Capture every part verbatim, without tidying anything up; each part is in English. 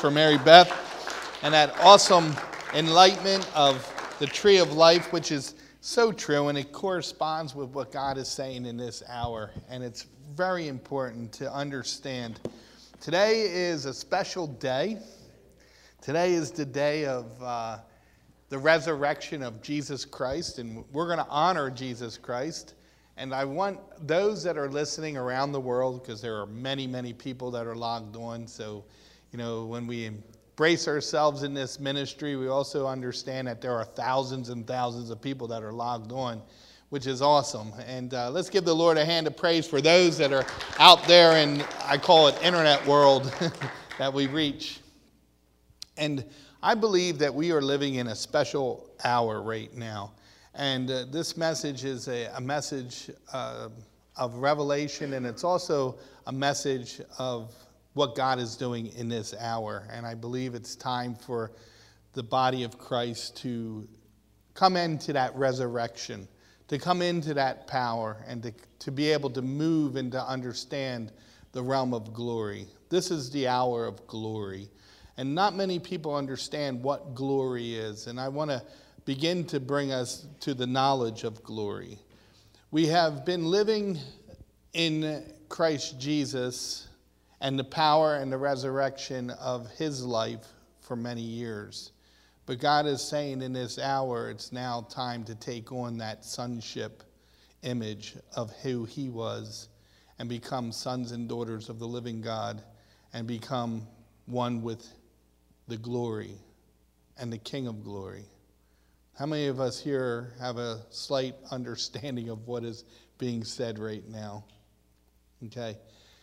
for Mary Beth and that awesome enlightenment of the tree of life, which is so true, and it corresponds with what God is saying in this hour. And it's very important to understand. Today is a special day. Today is the day of uh, the resurrection of Jesus Christ, and we're going to honor Jesus Christ. And I want those that are listening around the world, because there are many, many people that are logged on. So, you know, when we embrace ourselves in this ministry, we also understand that there are thousands and thousands of people that are logged on, which is awesome. And uh, let's give the Lord a hand of praise for those that are out there in, I call it, internet world that we reach. And I believe that we are living in a special hour right now. And uh, this message is a, a message uh, of revelation, and it's also a message of what God is doing in this hour. And I believe it's time for the body of Christ to come into that resurrection, to come into that power, and to, to be able to move and to understand the realm of glory. This is the hour of glory. And not many people understand what glory is. And I want to begin to bring us to the knowledge of glory. We have been living in Christ Jesus and the power and the resurrection of his life for many years. But God is saying in this hour, it's now time to take on that sonship image of who he was and become sons and daughters of the living God and become one with the glory and the King of glory. How many of us here have a slight understanding of what is being said right now? Okay.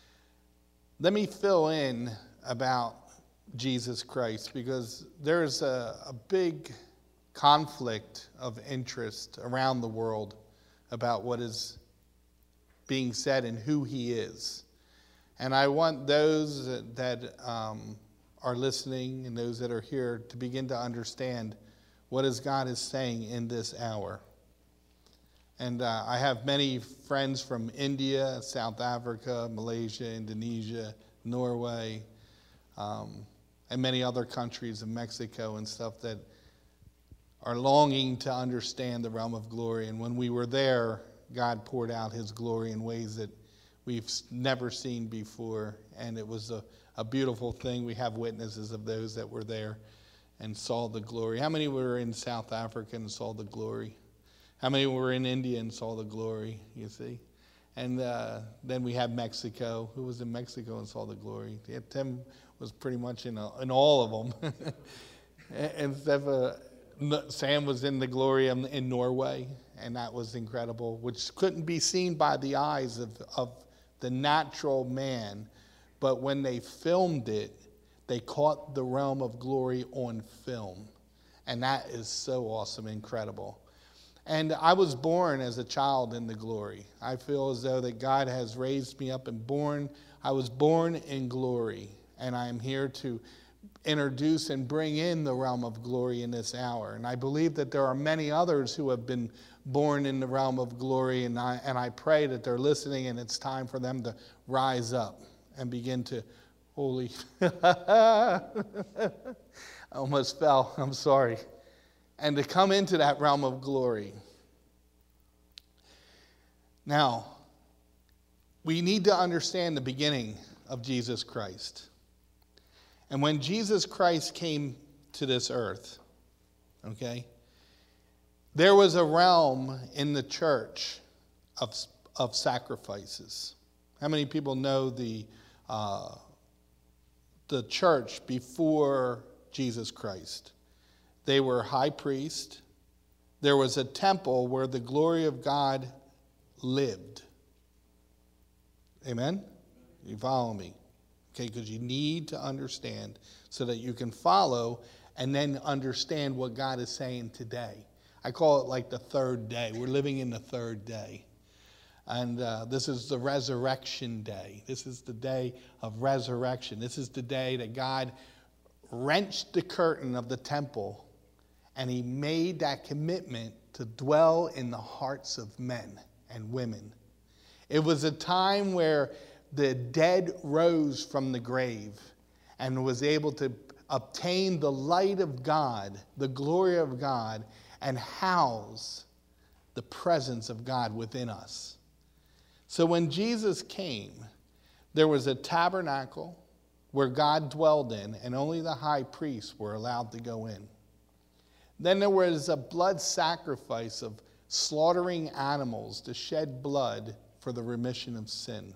Let me fill in about Jesus Christ, because there's a, a big conflict of interest around the world about what is being said and who he is. And I want those that, that um, are listening and those that are here to begin to understand what is God is saying in this hour. And uh, I have many friends from India, South Africa, Malaysia, Indonesia, Norway, um, and many other countries in Mexico and stuff that are longing to understand the realm of glory. And when we were there, God poured out his glory in ways that we've never seen before. And it was a, a beautiful thing. We have witnesses of those that were there and saw the glory. How many were in South Africa and saw the glory? How many were in India and saw the glory, you see? And uh, then we have Mexico. Who was in Mexico and saw the glory? Yeah, Tim was pretty much in, a, in all of them. and Steph, Sam was in the glory in, in Norway, and that was incredible, which couldn't be seen by the eyes of, of the natural man. But when they filmed it, they caught the realm of glory on film. And that is so awesome, incredible. And I was born as a child in the glory. I feel as though that God has raised me up and born. I was born in glory. And I am here to introduce and bring in the realm of glory in this hour. And I believe that there are many others who have been born in the realm of glory. And I, and I pray that they're listening, and it's time for them to rise up and begin to Holy, I almost fell, I'm sorry. And to come into that realm of glory. Now, we need to understand the beginning of Jesus Christ. And when Jesus Christ came to this earth, okay, there was a realm in the church of, of sacrifices. How many people know the uh, the church before Jesus Christ? They were high priest. There was a temple where the glory of God lived. Amen? You follow me? Okay, because you need to understand so that you can follow and then understand what God is saying today. I call it like the third day. We're living in the third day. And uh, this is the resurrection day. This is the day of resurrection. This is the day that God wrenched the curtain of the temple, and he made that commitment to dwell in the hearts of men and women. It was a time where the dead rose from the grave, and was able to obtain the light of God, the glory of God, and house the presence of God within us. So when Jesus came, there was a tabernacle where God dwelled in, and only the high priests were allowed to go in. Then there was a blood sacrifice of slaughtering animals to shed blood for the remission of sin.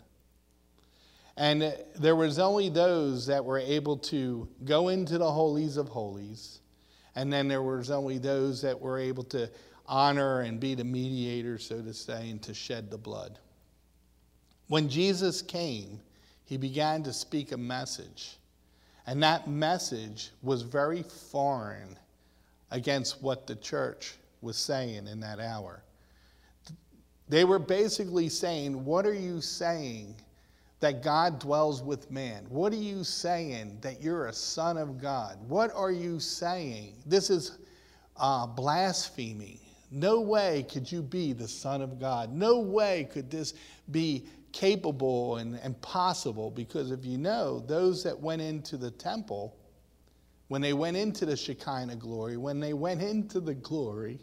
And there was only those that were able to go into the holies of holies. And then there was only those that were able to honor and be the mediator, so to say, and to shed the blood. When Jesus came, he began to speak a message. And that message was very foreign against what the church was saying in that hour. They were basically saying, what are you saying that God dwells with man? What are you saying that you're a son of God? What are you saying? This is uh, blasphemy. No way could you be the son of God. No way could this be capable and, and possible, because if you know, those that went into the temple, when they went into the Shekinah glory, when they went into the glory,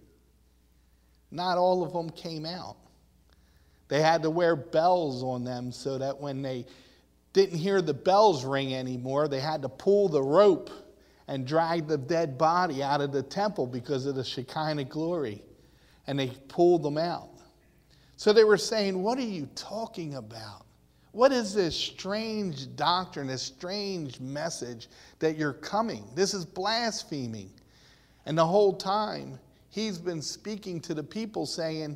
not all of them came out. They had to wear bells on them so that when they didn't hear the bells ring anymore, they had to pull the rope and drag the dead body out of the temple because of the Shekinah glory. And they pulled them out. So they were saying, what are you talking about? What is this strange doctrine, this strange message that you're coming? This is blaspheming. And the whole time, he's been speaking to the people saying,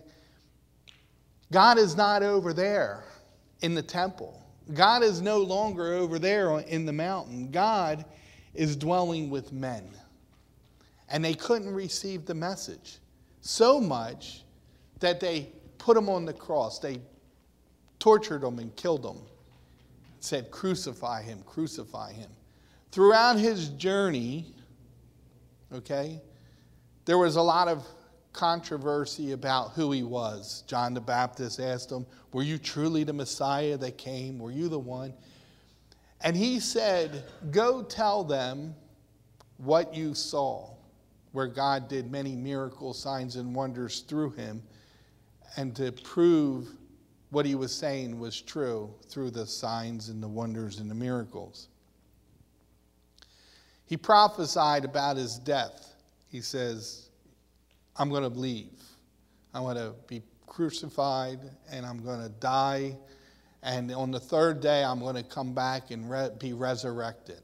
God is not over there in the temple. God is no longer over there in the mountain. God is dwelling with men. And they couldn't receive the message. So much that they put him on the cross. They tortured him and killed him. Said, crucify him, crucify him. Throughout his journey, okay, there was a lot of controversy about who he was. John the Baptist asked him, were you truly the Messiah that came? Were you the one? And he said, go tell them what you saw, where God did many miracles, signs, and wonders through him, and to prove what he was saying was true through the signs and the wonders and the miracles. He prophesied about his death. He says, I'm going to leave. I'm going to be crucified and I'm going to die. And on the third day, I'm going to come back and re- be resurrected.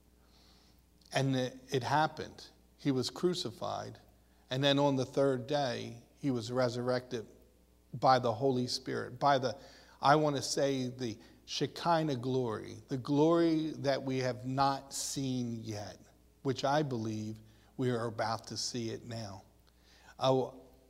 And it, it happened. He was crucified. And then on the third day, he was resurrected by the Holy Spirit, by the, I want to say, the Shekinah glory, the glory that we have not seen yet, which I believe we are about to see it now. Uh,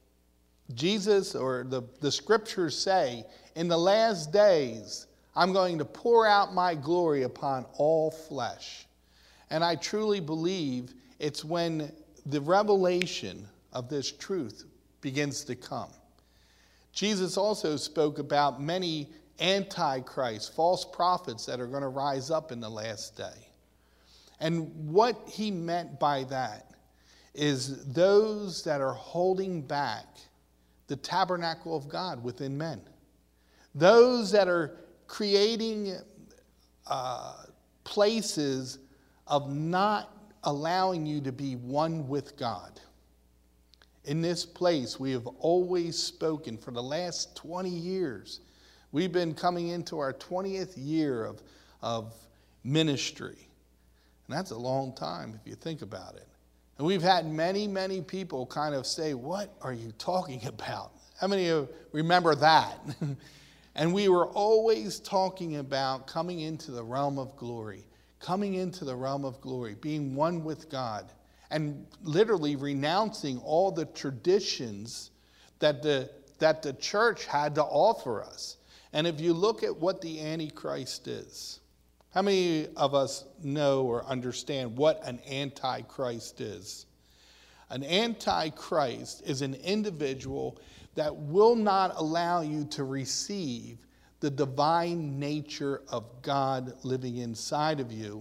Jesus, or the, the scriptures say, in the last days, I'm going to pour out my glory upon all flesh. And I truly believe it's when the revelation of this truth begins to come. Jesus also spoke about many antichrists, false prophets that are going to rise up in the last day. And what he meant by that is those that are holding back the tabernacle of God within men. Those that are creating uh, places of not allowing you to be one with God. In this place, we have always spoken for the last twenty years. We've been coming into our twentieth year of, of ministry. And that's a long time if you think about it. And we've had many, many people kind of say, what are you talking about? How many of you remember that? And we were always talking about coming into the realm of glory, coming into the realm of glory, being one with God, and literally renouncing all the traditions that the, that the church had to offer us. And if you look at what the Antichrist is, how many of us know or understand what an Antichrist is? An Antichrist is an individual that will not allow you to receive the divine nature of God living inside of you,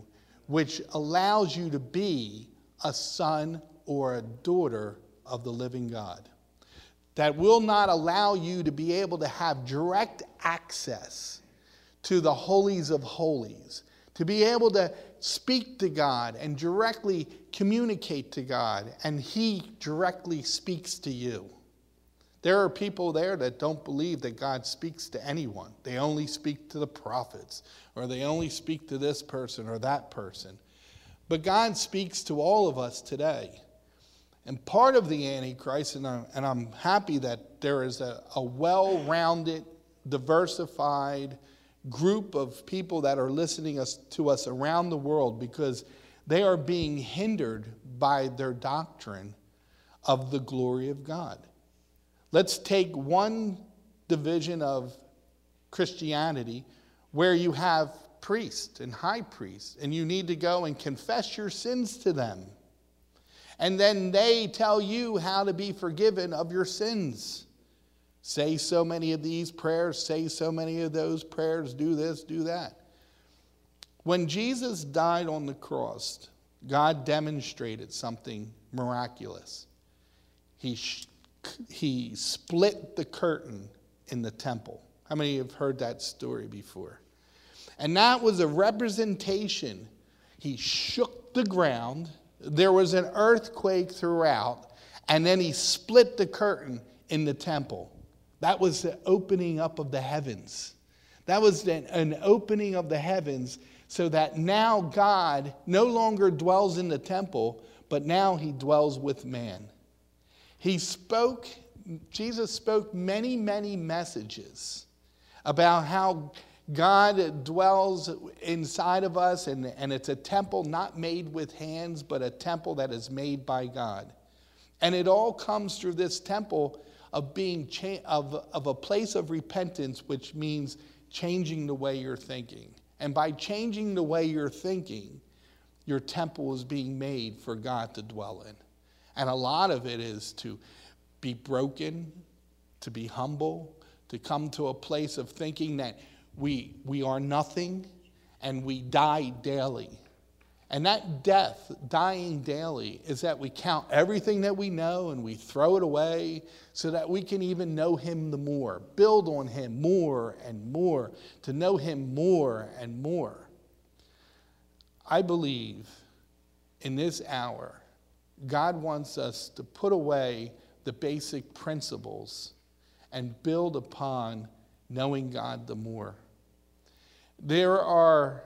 which allows you to be a son or a daughter of the living God. That will not allow you to be able to have direct access to the holies of holies, to be able to speak to God and directly communicate to God, and He directly speaks to you. There are people there that don't believe that God speaks to anyone. They only speak to the prophets, or they only speak to this person or that person. But God speaks to all of us today. And part of the Antichrist, and I'm, and I'm happy that there is a, a well-rounded, diversified group of people that are listening us, to us around the world, because they are being hindered by their doctrine of the glory of God. Let's take one division of Christianity where you have priests and high priests, and you need to go and confess your sins to them. And then they tell you how to be forgiven of your sins. Say so many of these prayers, say so many of those prayers, do this, do that. When Jesus died on the cross, God demonstrated something miraculous. He, sh- he split the curtain in the temple. How many have heard that story before? And that was a representation. He shook the ground. There was an earthquake throughout, and then he split the curtain in the temple. That was the opening up of the heavens. That was an, an opening of the heavens, so that now God no longer dwells in the temple, but now He dwells with man. He spoke, Jesus spoke many, many messages about how God dwells inside of us, and, and it's a temple not made with hands, but a temple that is made by God. And it all comes through this temple of being cha- of, of a place of repentance, which means changing the way you're thinking. And by changing the way you're thinking, your temple is being made for God to dwell in. And a lot of it is to be broken, to be humble, to come to a place of thinking that We, we are nothing, and we die daily. And that death, dying daily, is that we count everything that we know and we throw it away so that we can even know Him the more, build on Him more and more, to know Him more and more. I believe in this hour, God wants us to put away the basic principles and build upon knowing God the more. There are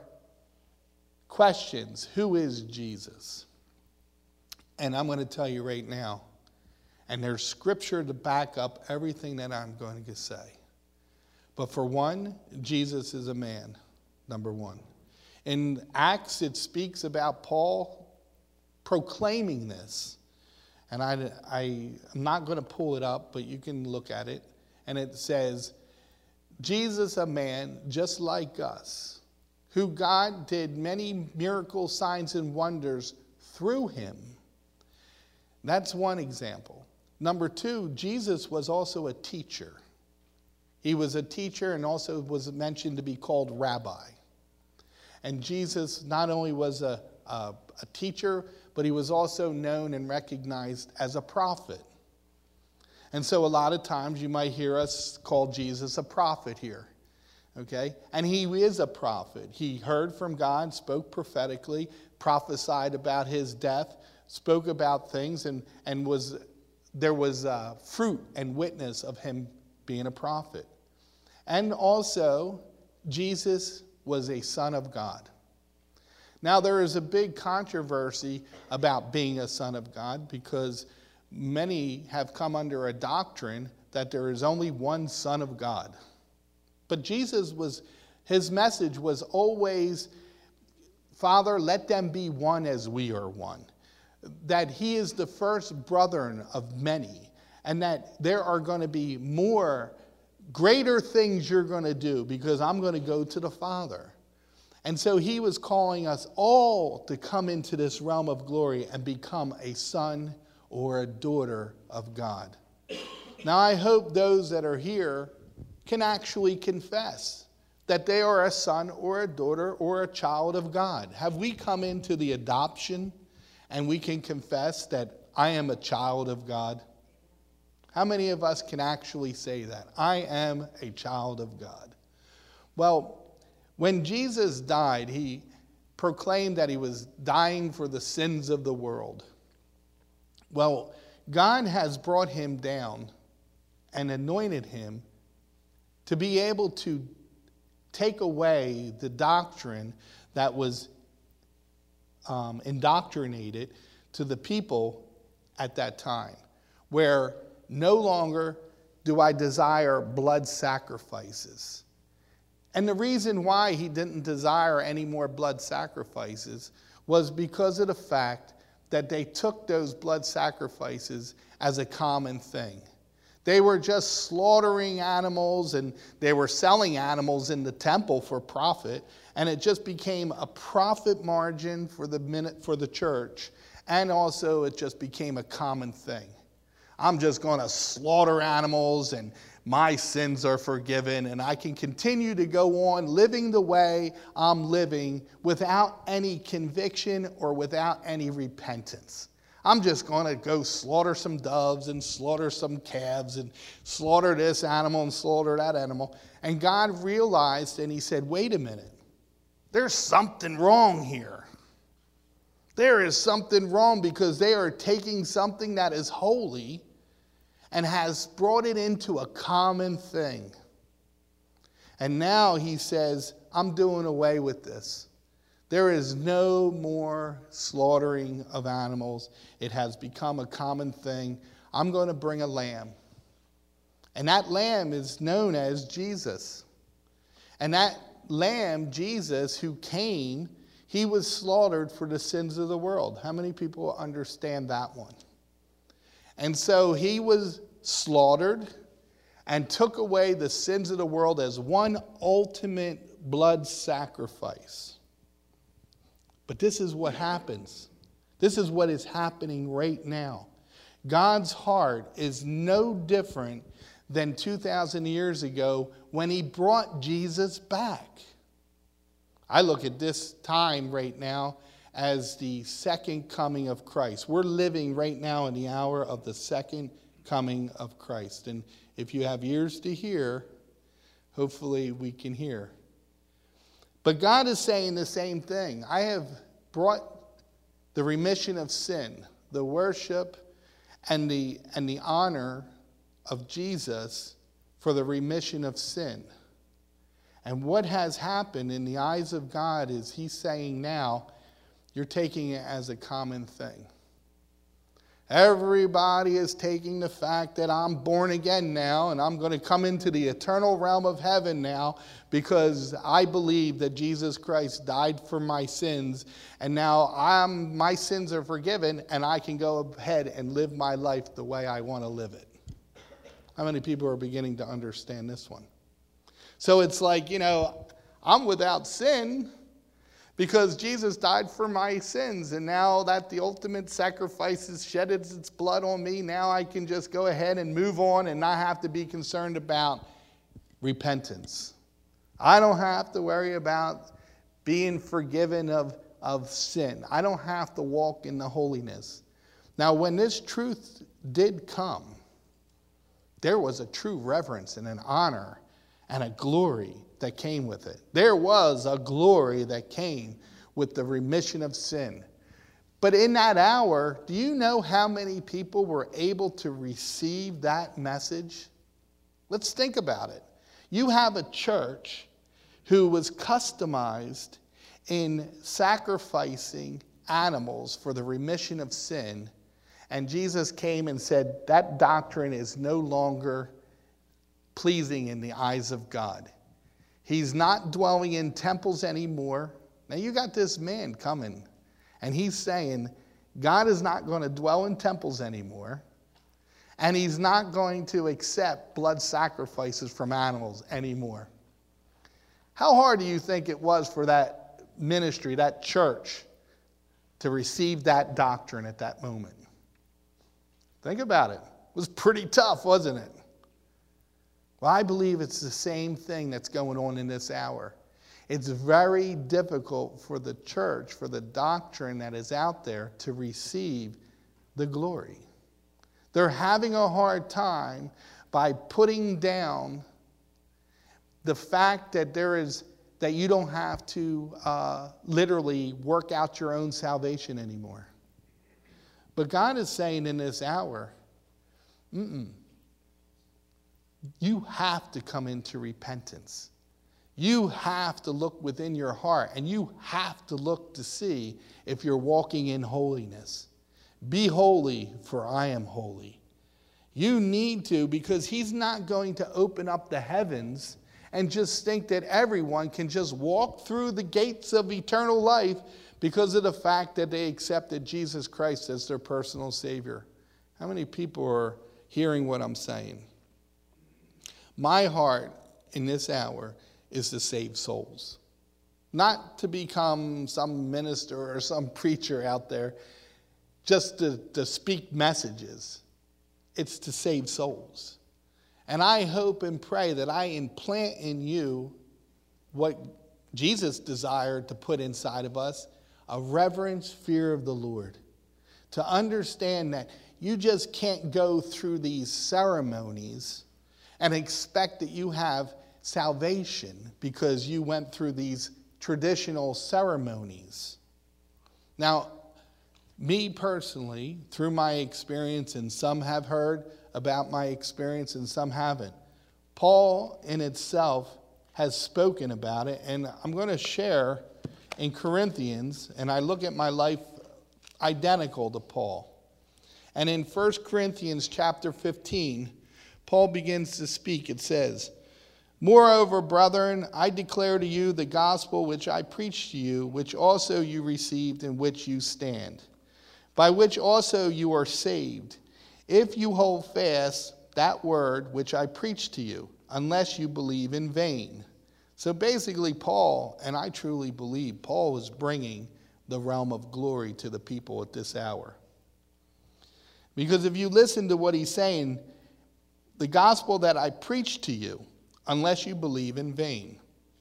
questions. Who is Jesus? And I'm going to tell you right now, and there's scripture to back up everything that I'm going to say. But for one, Jesus is a man, number one. In Acts, it speaks about Paul proclaiming this. And I, I, I'm not going to pull it up, but you can look at it. And it says, Jesus, a man just like us, who God did many miracles, signs, and wonders through him. That's one example. Number two, Jesus was also a teacher. He was a teacher and also was mentioned to be called rabbi. And Jesus not only was a, a, a teacher, but he was also known and recognized as a prophet. And so a lot of times you might hear us call Jesus a prophet here, okay? And he is a prophet. He heard from God, spoke prophetically, prophesied about his death, spoke about things, and, and was there was uh, fruit and witness of him being a prophet. And also, Jesus was a son of God. Now, there is a big controversy about being a son of God because many have come under a doctrine that there is only one Son of God. But Jesus was, his message was always, Father, let them be one as we are one. That he is the first brethren of many, and that there are going to be more, greater things you're going to do because I'm going to go to the Father. And so he was calling us all to come into this realm of glory and become a son or a daughter of God. Now, I hope those that are here can actually confess that they are a son or a daughter or a child of God? Have we come into the adoption and we can confess that I am a child of God? How many of us can actually say that? I am a child of God. Well, when Jesus died, he proclaimed that he was dying for the sins of the world. Well, God has brought him down and anointed him to be able to take away the doctrine that was um, indoctrinated to the people at that time, where no longer do I desire blood sacrifices. And the reason why he didn't desire any more blood sacrifices was because of the fact that they took those blood sacrifices as a common thing. They were just slaughtering animals, and they were selling animals in the temple for profit, and it just became a profit margin for the minute for the church, and also it just became a common thing. I'm just going to slaughter animals and my sins are forgiven, and I can continue to go on living the way I'm living without any conviction or without any repentance. I'm just going to go slaughter some doves and slaughter some calves and slaughter this animal and slaughter that animal. And God realized, and he said, wait a minute, there's something wrong here. There is something wrong, because they are taking something that is holy and has brought it into a common thing. And now he says, I'm doing away with this. There is no more slaughtering of animals. It has become a common thing. I'm going to bring a lamb. And that lamb is known as Jesus. And that lamb, Jesus, who came, he was slaughtered for the sins of the world. How many people understand that one? And so he was slaughtered and took away the sins of the world as one ultimate blood sacrifice. But this is what happens. This is what is happening right now. God's heart is no different than two thousand years ago when he brought Jesus back. I look at this time right now as the second coming of Christ. We're living right now in the hour of the second coming of Christ. And if you have ears to hear, hopefully we can hear. But God is saying the same thing. I have brought the remission of sin, the worship, and the, and the honor of Jesus for the remission of sin. And what has happened in the eyes of God is he's saying now, you're taking it as a common thing. Everybody is taking the fact that I'm born again now, and I'm going to come into the eternal realm of heaven now because I believe that Jesus Christ died for my sins, and now I'm, my sins are forgiven, and I can go ahead and live my life the way I want to live it. How many people are beginning to understand this one? So it's like, you know, I'm without sin because Jesus died for my sins, and now that the ultimate sacrifice has shed its blood on me, now I can just go ahead and move on and not have to be concerned about repentance. I don't have to worry about being forgiven of, of sin. I don't have to walk in the holiness. Now, when this truth did come, there was a true reverence and an honor and a glory that came with it. There was a glory that came with the remission of sin. But in that hour, do you know how many people were able to receive that message? Let's think about it. You have a church who was customized in sacrificing animals for the remission of sin, and Jesus came and said that doctrine is no longer pleasing in the eyes of God. He's not dwelling in temples anymore. Now you got this man coming, and he's saying God is not going to dwell in temples anymore, and he's not going to accept blood sacrifices from animals anymore. How hard do you think it was for that ministry, that church, to receive that doctrine at that moment? Think about it. It was pretty tough, wasn't it? Well, I believe it's the same thing that's going on in this hour. It's very difficult for the church, for the doctrine that is out there to receive the glory. They're having a hard time by putting down the fact that there is that you don't have to uh, literally work out your own salvation anymore. But God is saying in this hour, mm-mm, you have to come into repentance. You have to look within your heart, and you have to look to see if you're walking in holiness. Be holy, for I am holy. You need to, because he's not going to open up the heavens and just think that everyone can just walk through the gates of eternal life because of the fact that they accepted Jesus Christ as their personal Savior. How many people are hearing what I'm saying? My heart in this hour is to save souls. Not to become some minister or some preacher out there just to, to speak messages. It's to save souls. And I hope and pray that I implant in you what Jesus desired to put inside of us, a reverence, fear of the Lord. To understand that you just can't go through these ceremonies and expect that you have salvation because you went through these traditional ceremonies. Now, me personally, through my experience, and some have heard about my experience and some haven't, Paul in itself has spoken about it, and I'm going to share in Corinthians, and I look at my life identical to Paul. And in First Corinthians chapter fifteen, Paul begins to speak. It says, "Moreover, brethren, I declare to you the gospel which I preached to you, which also you received, in which you stand, by which also you are saved, if you hold fast that word which I preached to you, unless you believe in vain." So basically, Paul, and I truly believe, Paul was bringing the realm of glory to the people at this hour. Because if you listen to what he's saying, the gospel that I preached to you, unless you believe in vain.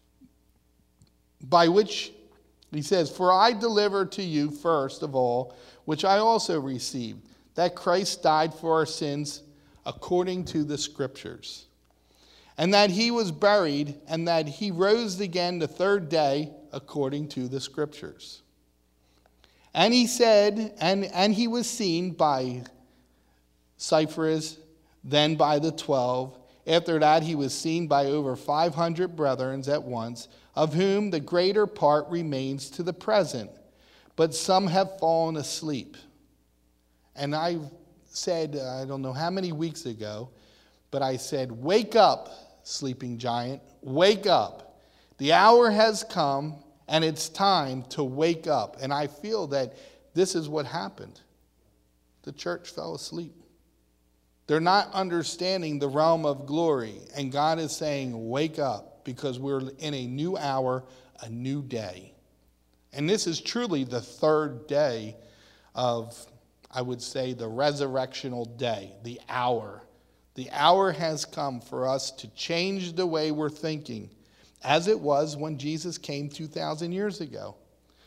By which, he says, "For I delivered to you first of all, which I also received, that Christ died for our sins according to the Scriptures, and that he was buried, and that he rose again the third day according to the Scriptures. And he said, and, and he was seen by Cephas, then by the twelve. After that, he was seen by over five hundred brethren at once, of whom the greater part remains to the present, but some have fallen asleep." And I said, I don't know how many weeks ago, but I said, "Wake up, sleeping giant, wake up. The hour has come, and it's time to wake up." And I feel that this is what happened. The church fell asleep. They're not understanding the realm of glory. And God is saying, wake up, because we're in a new hour, a new day. And this is truly the third day of, I would say, the resurrectional day, the hour. The hour has come for us to change the way we're thinking, as it was when Jesus came two thousand years ago.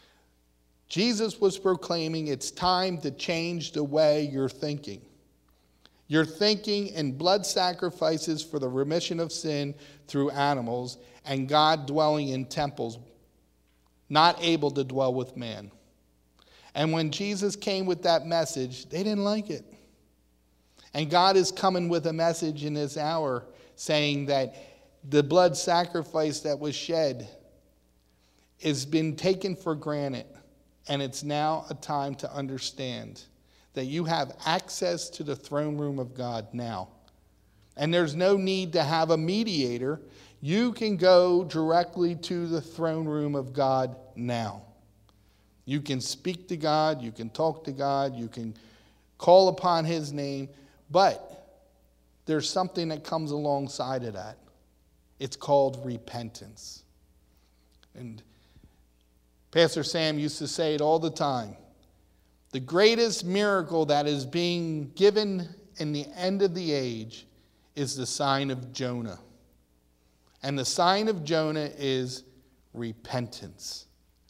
Jesus was proclaiming, it's time to change the way you're thinking. You're thinking in blood sacrifices for the remission of sin through animals, and God dwelling in temples, not able to dwell with man. And when Jesus came with that message, they didn't like it. And God is coming with a message in this hour saying that the blood sacrifice that was shed has been taken for granted, and it's now a time to understand that you have access to the throne room of God now. And there's no need to have a mediator. You can go directly to the throne room of God now. You can speak to God, you can talk to God, you can call upon his name, but there's something that comes alongside of that. It's called repentance. And Pastor Sam used to say it all the time. The greatest miracle that is being given in the end of the age is the sign of Jonah. And the sign of Jonah is repentance.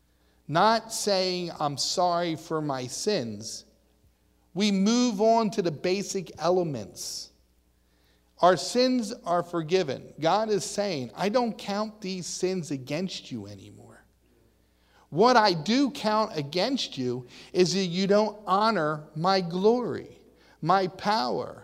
Not saying, I'm sorry for my sins. We move on to the basic elements. Our sins are forgiven. God is saying, I don't count these sins against you anymore. What I do count against you is that you don't honor my glory, my power,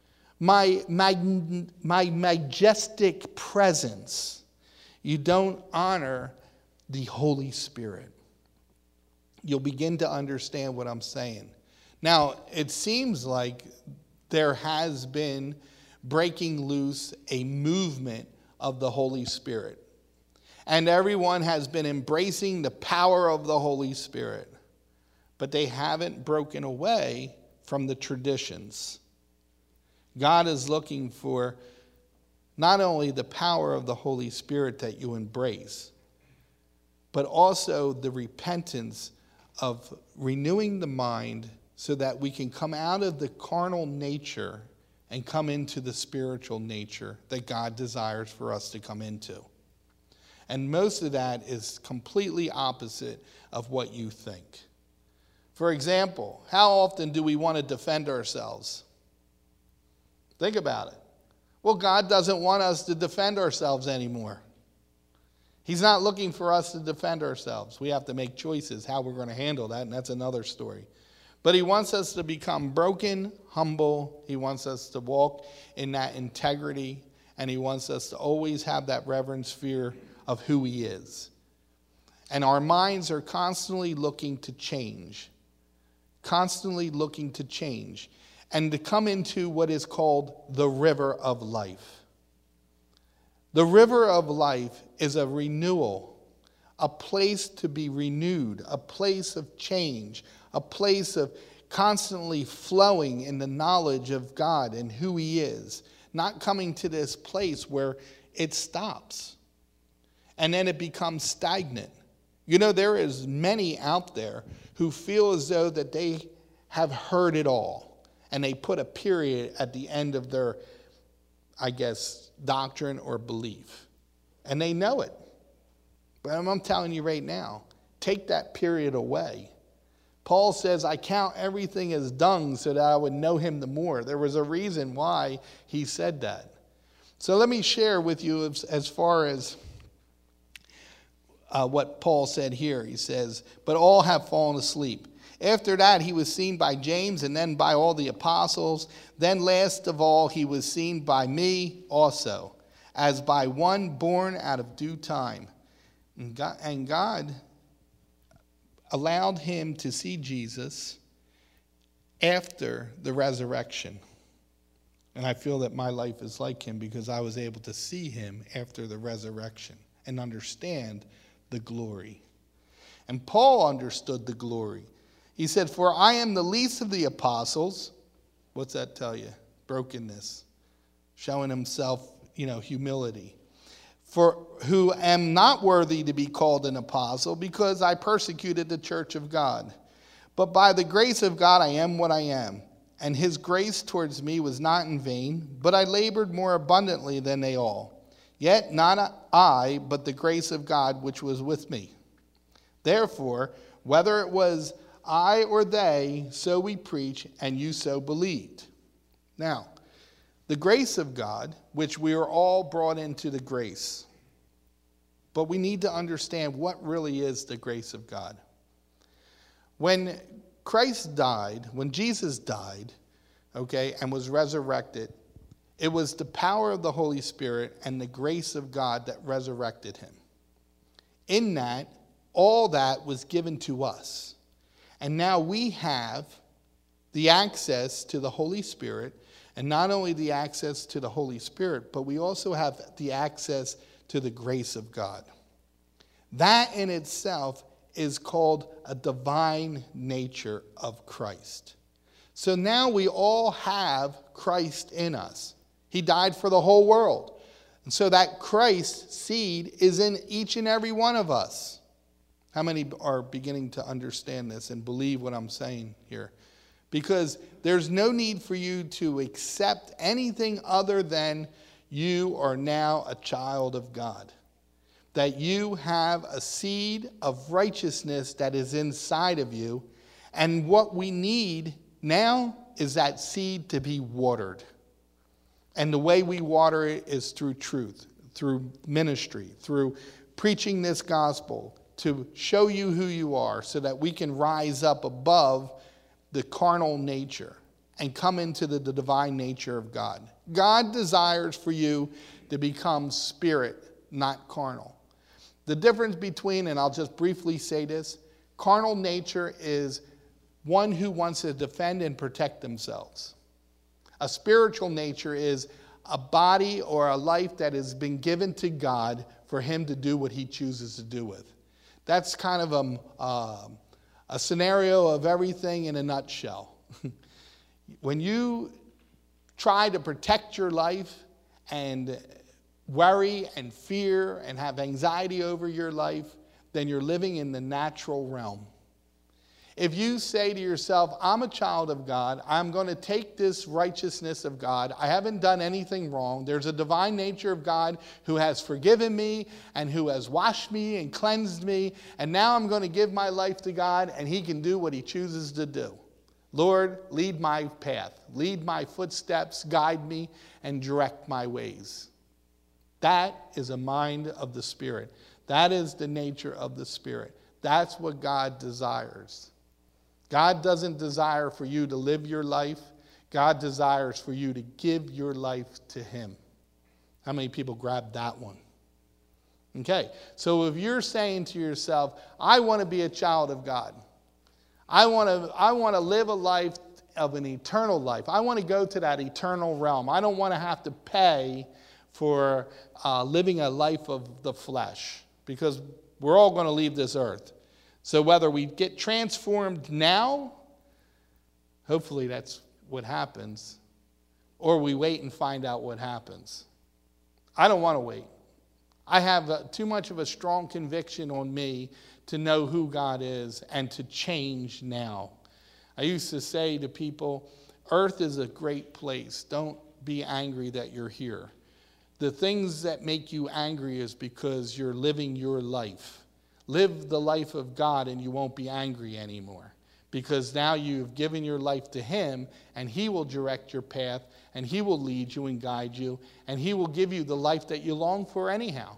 my, my, my majestic presence. You don't honor the Holy Spirit. You'll begin to understand what I'm saying. Now, it seems like there has been breaking loose a movement of the Holy Spirit. And everyone has been embracing the power of the Holy Spirit. But they haven't broken away from the traditions. God is looking for not only the power of the Holy Spirit that you embrace, but also the repentance of renewing the mind so that we can come out of the carnal nature and come into the spiritual nature that God desires for us to come into. And most of that is completely opposite of what you think. For example, how often do we want to defend ourselves? Think about it. Well, God doesn't want us to defend ourselves anymore. He's not looking for us to defend ourselves. We have to make choices how we're going to handle that, and that's another story. But he wants us to become broken, humble. He wants us to walk in that integrity, and he wants us to always have that reverence fear of who he is. And our minds are constantly looking to change, constantly looking to change, and to come into what is called the river of life. The river of life is a renewal, a place to be renewed, a place of change, a place of constantly flowing in the knowledge of God and who he is, not coming to this place where it stops and then it becomes stagnant. You know, there is many out there who feel as though that they have heard it all, and they put a period at the end of their, I guess, doctrine or belief. And they know it. But I'm telling you right now, take that period away. Paul says, I count everything as dung so that I would know him the more. There was a reason why he said that. So let me share with you as, as far as uh, what Paul said here. He says, but all have fallen asleep. After that, he was seen by James and then by all the apostles. Then last of all, he was seen by me also, as by one born out of due time. And God, and God allowed him to see Jesus after the resurrection. And I feel that my life is like him because I was able to see him after the resurrection and understand the glory. And Paul understood the glory. He said, for I am the least of the apostles. What's that tell you? Brokenness. Showing himself, you know, humility. For who am not worthy to be called an apostle because I persecuted the church of God. But by the grace of God I am what I am. And his grace towards me was not in vain, but I labored more abundantly than they all. Yet not I, but the grace of God which was with me. Therefore, whether it was I or they, so we preach, and you so believed. Now, the grace of God, which we are all brought into the grace. But we need to understand what really is the grace of God. When Christ died, when Jesus died, okay, and was resurrected, it was the power of the Holy Spirit and the grace of God that resurrected him. In that, all that was given to us. And now we have the access to the Holy Spirit, and not only the access to the Holy Spirit, but we also have the access to the grace of God. That in itself is called a divine nature of Christ. So now we all have Christ in us. He died for the whole world. And so that Christ seed is in each and every one of us. How many are beginning to understand this and believe what I'm saying here? because there's no need for you to accept anything other than you are now a child of God. That you have a seed of righteousness that is inside of you. And what we need now is that seed to be watered. And the way we water it is through truth, through ministry, through preaching this gospel to show you who you are so that we can rise up above the carnal nature and come into the, the divine nature of God. God desires for you to become spirit, not carnal. The difference between, and I'll just briefly say this, carnal nature is one who wants to defend and protect themselves. A spiritual nature is a body or a life that has been given to God for him to do what he chooses to do with. That's kind of a, uh, a scenario of everything in a nutshell. When you try to protect your life and worry and fear and have anxiety over your life, then you're living in the natural realm. If you say to yourself, I'm a child of God, I'm going to take this righteousness of God, I haven't done anything wrong, there's a divine nature of God who has forgiven me and who has washed me and cleansed me, and now I'm going to give my life to God and he can do what he chooses to do. Lord, lead my path, lead my footsteps, guide me, and direct my ways. That is a mind of the Spirit. That is the nature of the Spirit. That's what God desires. God doesn't desire for you to live your life. God desires for you to give your life to him. How many people grabbed that one? Okay, so if you're saying to yourself, I want to be a child of God. I want to, I want to live a life of an eternal life. I want to go to that eternal realm. I don't want to have to pay for uh, living a life of the flesh, because we're all going to leave this earth. So whether we get transformed now, hopefully that's what happens, or we wait and find out what happens. I don't want to wait. I have a, too much of a strong conviction on me to know who God is and to change now. I used to say to people, earth is a great place. Don't be angry that you're here. The things that make you angry is because you're living your life. Live the life of God and you won't be angry anymore, because now you've given your life to him and he will direct your path and he will lead you and guide you and he will give you the life that you long for anyhow.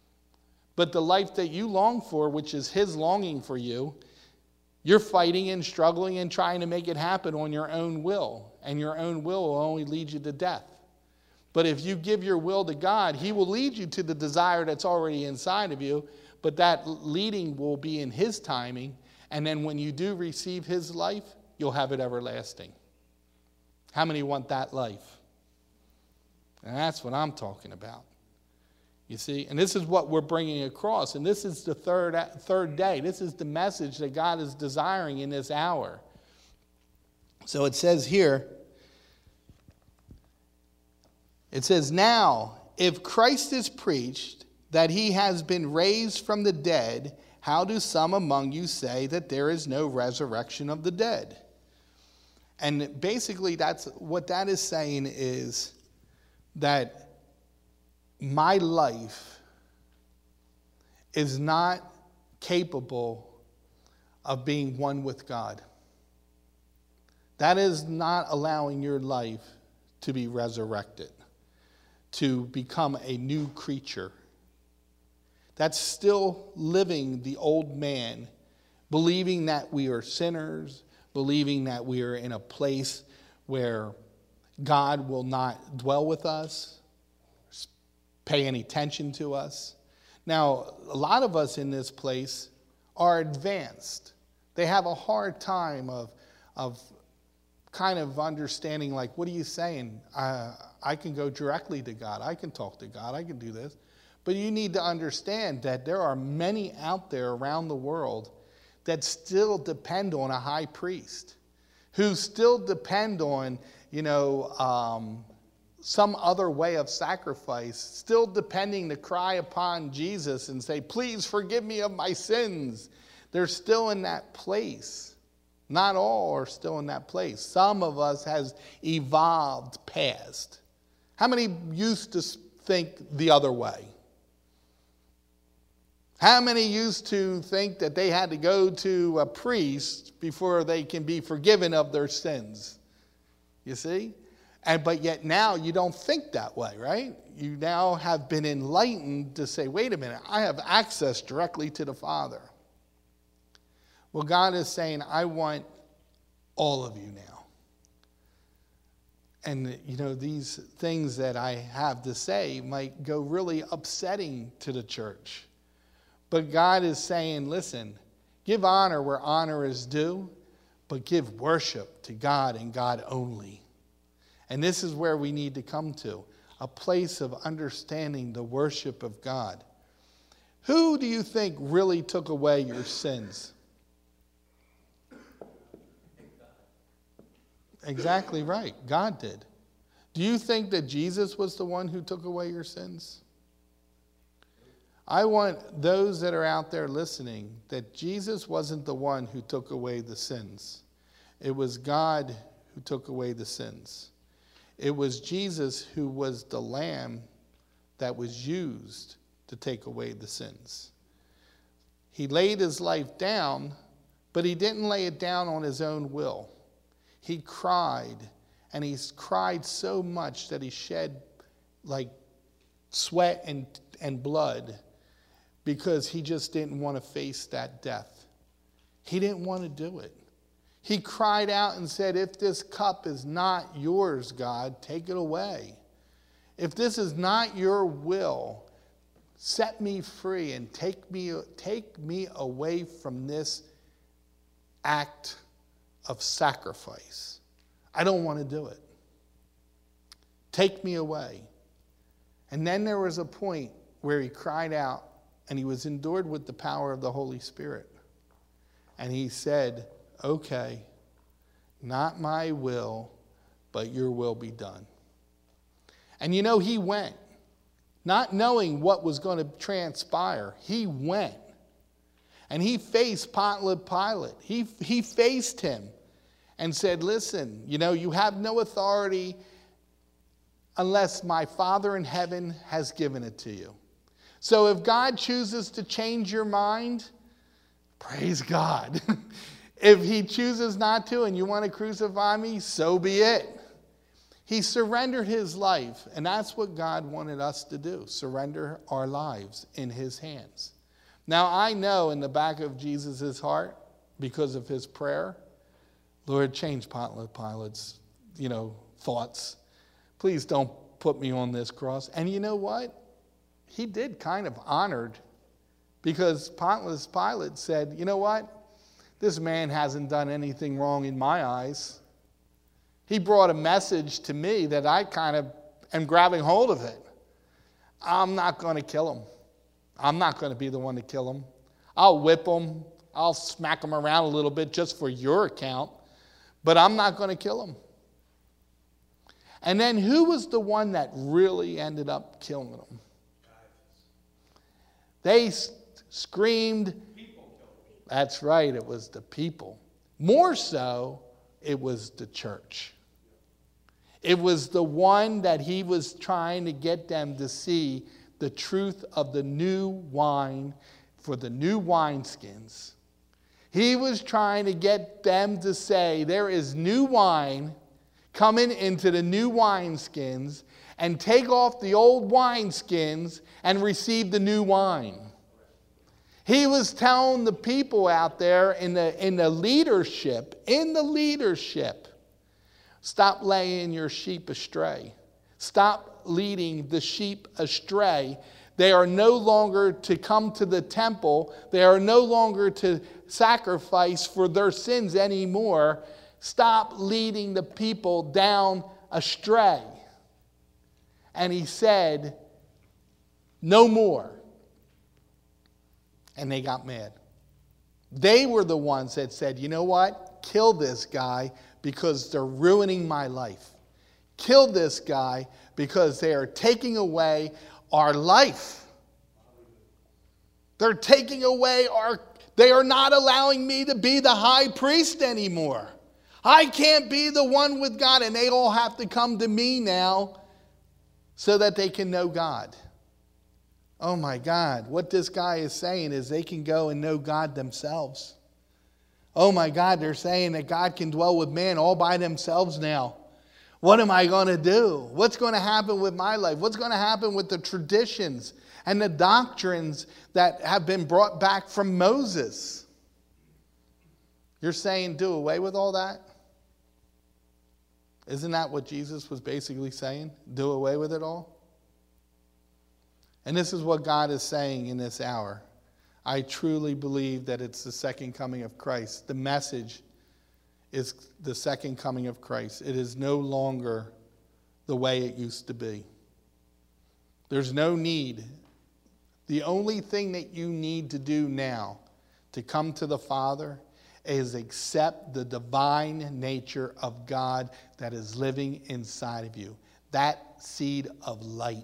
But the life that you long for, which is his longing for you, you're fighting and struggling and trying to make it happen on your own will, and your own will will only lead you to death. But if you give your will to God, he will lead you to the desire that's already inside of you, but that leading will be in his timing, and then when you do receive his life, you'll have it everlasting. How many want that life? And that's what I'm talking about. You see, and this is what we're bringing across, and this is the third, third day. This is the message that God is desiring in this hour. So it says here, it says, now, if Christ is preached that he has been raised from the dead, how do some among you say that there is no resurrection of the dead? And basically, that's what that is saying is that my life is not capable of being one with God. That is not allowing your life to be resurrected, to become a new creature. That's still living the old man, believing that we are sinners, believing that we are in a place where God will not dwell with us, pay any attention to us. Now, a lot of us in this place are advanced. They have a hard time of, of kind of understanding, like, what are you saying? I, I can go directly to God. I can talk to God. I can do this. But you need to understand that there are many out there around the world that still depend on a high priest, who still depend on, you know, um, some other way of sacrifice, still depending to cry upon Jesus and say, please forgive me of my sins. They're still in that place. Not all are still in that place. Some of us has evolved past. How many used to think the other way? How many used to think that they had to go to a priest before they can be forgiven of their sins? You see? And but yet now you don't think that way, right? You now have been enlightened to say, wait a minute, I have access directly to the Father. Well, God is saying, I want all of you now. And, you know, these things that I have to say might go really upsetting to the church. But God is saying, listen, give honor where honor is due, but give worship to God and God only. And this is where we need to come to, a place of understanding the worship of God. Who do you think really took away your sins? Exactly right. God did. Do you think that Jesus was the one who took away your sins? I want those that are out there listening that Jesus wasn't the one who took away the sins. It was God who took away the sins. It was Jesus who was the lamb that was used to take away the sins. He laid his life down, but he didn't lay it down on his own will. He cried, and he cried so much that he shed like sweat and, and blood because he just didn't want to face that death. He didn't want to do it. He cried out and said, if this cup is not yours, God, take it away. If this is not your will, set me free and take me, take me away from this act of sacrifice. I don't want to do it. Take me away. And then there was a point where he cried out and he was endued with the power of the Holy Spirit. And he said, okay, not my will, but your will be done. And you know, he went, not knowing what was going to transpire. He went. And he faced Pontius Pilate. He, he faced him and said, listen, you know, you have no authority unless my Father in heaven has given it to you. So if God chooses to change your mind, praise God. If he chooses not to and you want to crucify me, so be it. He surrendered his life, and that's what God wanted us to do, surrender our lives in his hands. Now, I know in the back of Jesus' heart, because of his prayer, Lord, change Pontius Pilate's, you know, thoughts. Please don't put me on this cross. And you know what? He did kind of honored, because Pontius Pilate said, you know what? This man hasn't done anything wrong in my eyes. He brought a message to me that I kind of am grabbing hold of it. I'm not going to kill him. I'm not going to be the one to kill him. I'll whip him. I'll smack him around a little bit just for your account. But I'm not going to kill him. And then who was the one that really ended up killing him? They screamed. That's right, it was the people. More so, it was the church. It was the one that he was trying to get them to see the truth of the new wine for the new wineskins. He was trying to get them to say there is new wine coming into the new wineskins, and take off the old wineskins and receive the new wine. He was telling the people out there in the, in the leadership, in the leadership, stop laying your sheep astray. Stop leading the sheep astray. They are no longer to come to the temple. They are no longer to sacrifice for their sins anymore. Stop leading the people down astray. And he said, no more. And they got mad. They were the ones that said, you know what? Kill this guy because they're ruining my life. Kill this guy because they are taking away our life. They're taking away our, They are not allowing me to be the high priest anymore. I can't be the one with God, and they all have to come to me now so that they can know God. Oh my God, what this guy is saying is they can go and know God themselves. Oh my God, they're saying that God can dwell with man all by themselves now. What am I going to do? What's going to happen with my life? What's going to happen with the traditions and the doctrines that have been brought back from Moses? You're saying do away with all that? Isn't that what Jesus was basically saying? Do away with it all? And this is what God is saying in this hour. I truly believe that it's the second coming of Christ. The message is the second coming of Christ. It is no longer the way it used to be. There's no need. The only thing that you need to do now to come to the Father is accept the divine nature of God that is living inside of you. That seed of light.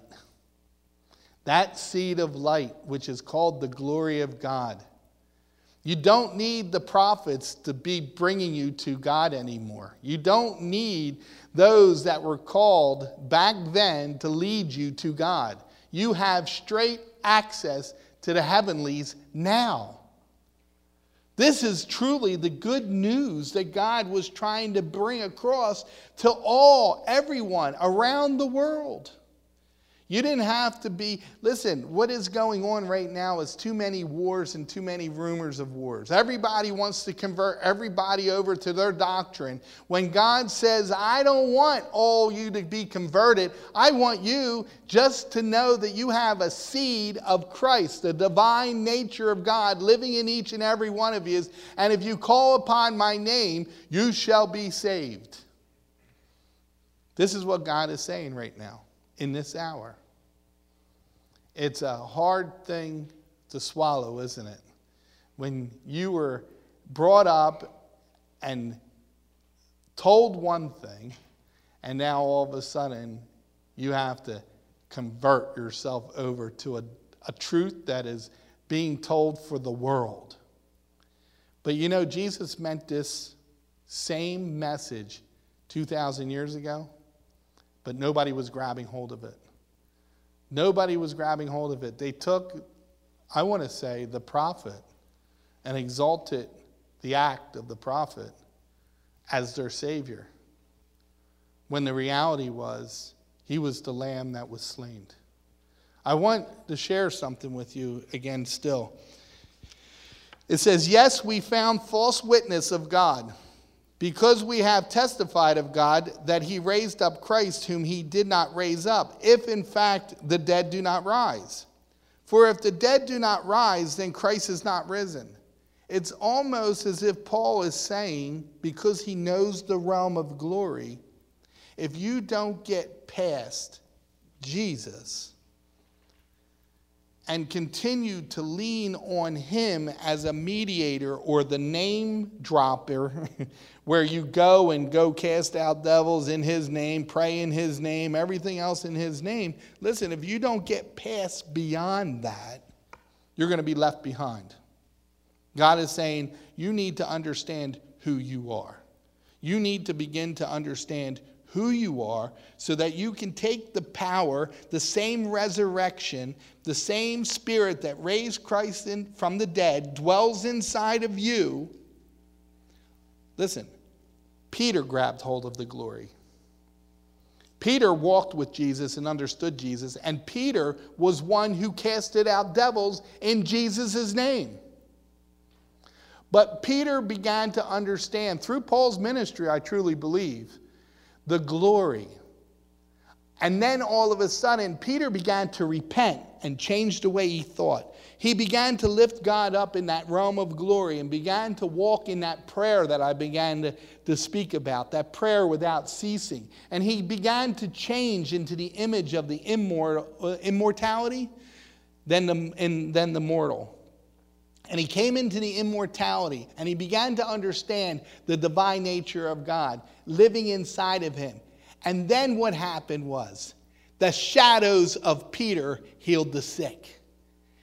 That seed of light, which is called the glory of God. You don't need the prophets to be bringing you to God anymore. You don't need those that were called back then to lead you to God. You have straight access to the heavenlies now. This is truly the good news that God was trying to bring across to all, everyone around the world. You didn't have to be, listen, what is going on right now is too many wars and too many rumors of wars. Everybody wants to convert everybody over to their doctrine. When God says, I don't want all you to be converted. I want you just to know that you have a seed of Christ, the divine nature of God living in each and every one of you. And if you call upon my name, you shall be saved. This is what God is saying right now. In this hour. It's a hard thing to swallow, isn't it? When you were brought up and told one thing, and now all of a sudden you have to convert yourself over to a, a truth that is being told for the world. But you know, Jesus meant this same message two thousand years ago. But nobody was grabbing hold of it. Nobody was grabbing hold of it. They took, I want to say, the prophet and exalted the act of the prophet as their savior. When the reality was, he was the lamb that was slain. I want to share something with you again still. It says, yes, we found false witness of God, because we have testified of God that he raised up Christ whom he did not raise up, if in fact the dead do not rise. For if the dead do not rise, then Christ is not risen. It's almost as if Paul is saying, because he knows the realm of glory, if you don't get past Jesus and continue to lean on him as a mediator or the name dropper, where you go and go cast out devils in his name, pray in his name, everything else in his name. Listen, if you don't get past beyond that, you're going to be left behind. God is saying you need to understand who you are. You need to begin to understand who you are so that you can take the power, the same resurrection, the same spirit that raised Christ in, from the dead dwells inside of you. Listen, Peter grabbed hold of the glory. Peter walked with Jesus and understood Jesus, and Peter was one who casted out devils in Jesus' name. But Peter began to understand, through Paul's ministry, I truly believe, the glory. And then all of a sudden, Peter began to repent and change the way he thought. He began to lift God up in that realm of glory and began to walk in that prayer that I began to, to speak about, that prayer without ceasing. And he began to change into the image of the immortal, uh, immortality, then the, and then the mortal. And he came into the immortality, and he began to understand the divine nature of God living inside of him. And then what happened was, the shadows of Peter healed the sick.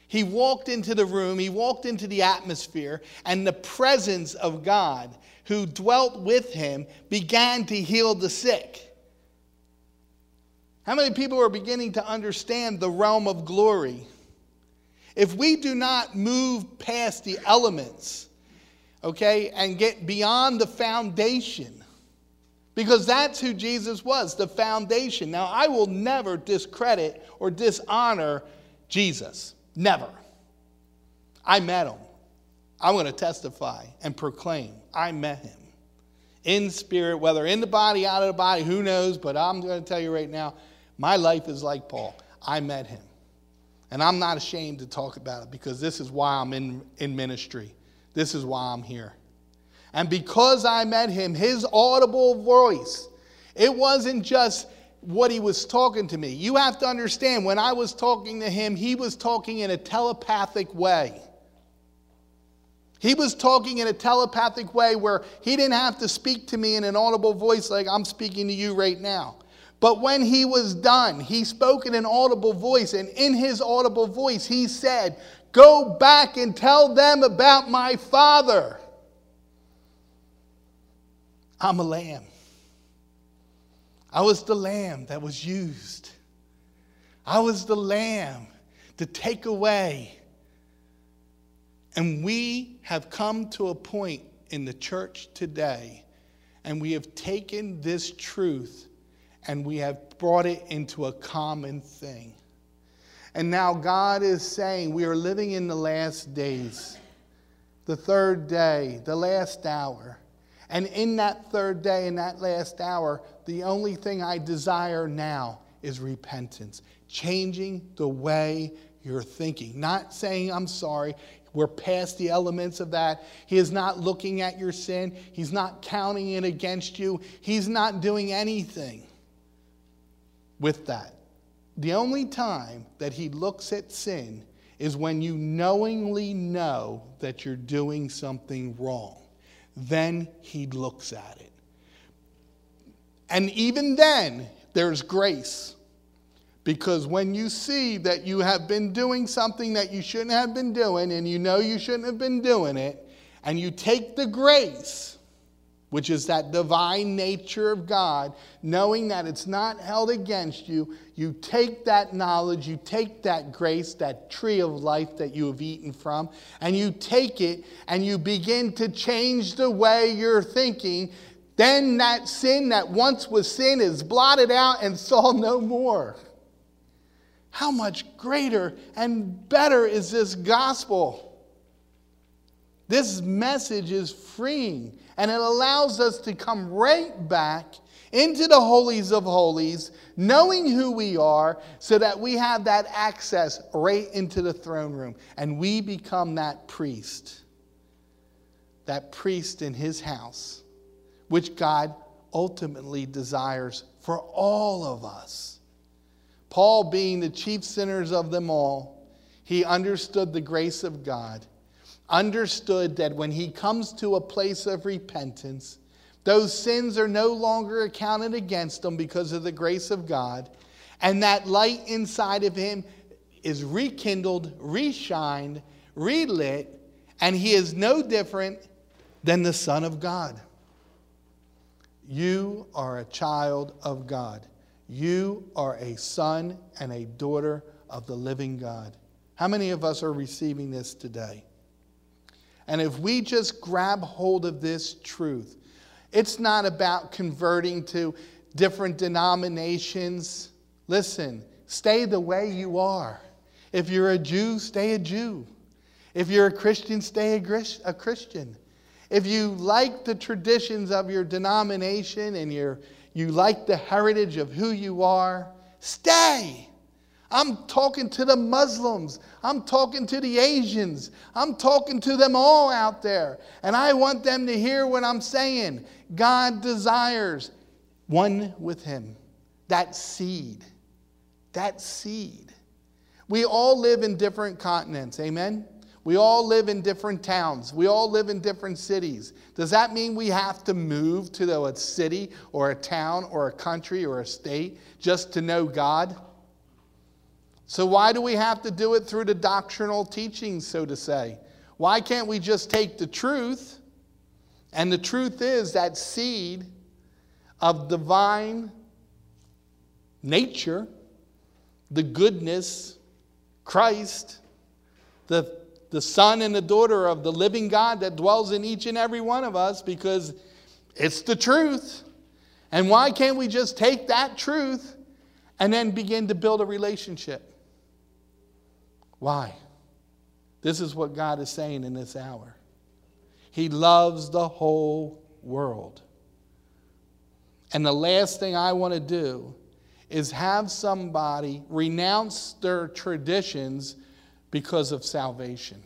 He walked into the room, he walked into the atmosphere, and the presence of God who dwelt with him began to heal the sick. How many people are beginning to understand the realm of glory? If we do not move past the elements, okay, and get beyond the foundation, because that's who Jesus was, the foundation. Now, I will never discredit or dishonor Jesus. Never. I met him. I'm going to testify and proclaim I met him. In spirit, whether in the body, out of the body, who knows, but I'm going to tell you right now, my life is like Paul. I met him. And I'm not ashamed to talk about it because this is why I'm in, in ministry. This is why I'm here. And because I met him, his audible voice, it wasn't just what he was talking to me. You have to understand, when I was talking to him, he was talking in a telepathic way. He was talking in a telepathic way where he didn't have to speak to me in an audible voice like I'm speaking to you right now. But when he was done, he spoke in an audible voice, and in his audible voice, he said, "Go back and tell them about my Father." I'm a lamb. I was the lamb that was used. I was the lamb to take away. And we have come to a point in the church today, and we have taken this truth and we have brought it into a common thing. And now God is saying we are living in the last days, the third day, the last hour. And in that third day, in that last hour, the only thing I desire now is repentance. Changing the way you're thinking. Not saying, I'm sorry, we're past the elements of that. He is not looking at your sin. He's not counting it against you. He's not doing anything with that. The only time that he looks at sin is when you knowingly know that you're doing something wrong. Then he looks at it. And even then, there's grace. Because when you see that you have been doing something that you shouldn't have been doing, and you know you shouldn't have been doing it, and you take the grace, which is that divine nature of God, knowing that it's not held against you, you take that knowledge, you take that grace, that tree of life that you have eaten from, and you take it and you begin to change the way you're thinking. Then that sin that once was sin is blotted out and saw no more. How much greater and better is this gospel? This message is freeing, and it allows us to come right back into the holies of holies, knowing who we are, so that we have that access right into the throne room, and we become that priest, that priest in his house, which God ultimately desires for all of us. Paul, being the chief sinners of them all, he understood the grace of God, understood that when he comes to a place of repentance, those sins are no longer accounted against him because of the grace of God, and that light inside of him is rekindled, reshined, relit, and he is no different than the Son of God. You are a child of God. You are a son and a daughter of the living God. How many of us are receiving this today? And if we just grab hold of this truth, it's not about converting to different denominations. Listen, stay the way you are. If you're a Jew, stay a Jew. If you're a Christian, stay a Christian. If you like the traditions of your denomination and you're You like the heritage of who you are, stay. I'm talking to the Muslims. I'm talking to the Asians. I'm talking to them all out there. And I want them to hear what I'm saying. God desires one with him. That seed. That seed. We all live in different continents. Amen? We all live in different towns. We all live in different cities. Does that mean we have to move to a city or a town or a country or a state just to know God? So why do we have to do it through the doctrinal teachings, so to say? Why can't we just take the truth, and the truth is that seed of divine nature, the goodness, Christ, the, the son and the daughter of the living God that dwells in each and every one of us, because it's the truth. And why can't we just take that truth and then begin to build a relationship? Why? This is what God is saying in this hour. He loves the whole world. And the last thing I want to do is have somebody renounce their traditions because of salvation.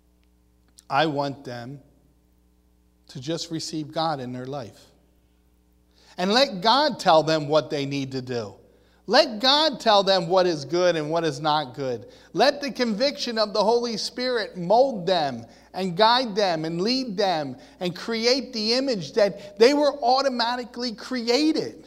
I want them to just receive God in their life. And let God tell them what they need to do. Let God tell them what is good and what is not good. Let the conviction of the Holy Spirit mold them and guide them and lead them and create the image that they were automatically created.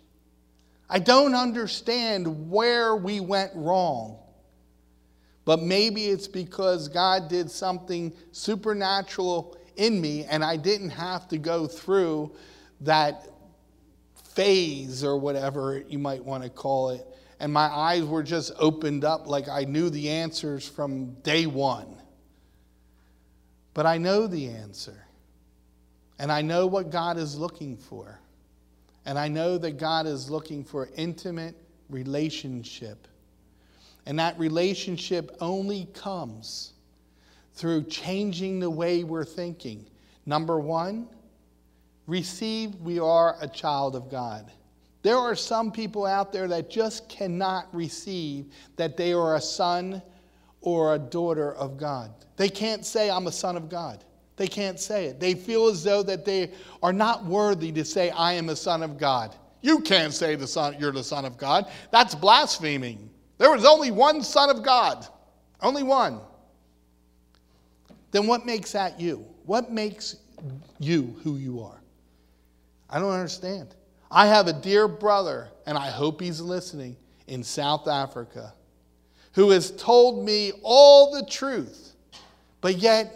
I don't understand where we went wrong. But maybe it's because God did something supernatural in me and I didn't have to go through that phase or whatever you might want to call it. And my eyes were just opened up like I knew the answers from day one. But I know the answer. And I know what God is looking for. And I know that God is looking for intimate relationship. And that relationship only comes through changing the way we're thinking. Number one, receive we are a child of God. There are some people out there that just cannot receive that they are a son or a daughter of God. They can't say, I'm a son of God. They can't say it. They feel as though that they are not worthy to say, I am a son of God. You can't say the son, you're the son of God. That's blaspheming. There was only one son of God. Only one. Then what makes that you? What makes you who you are? I don't understand. I have a dear brother, and I hope he's listening, in South Africa, who has told me all the truth, but yet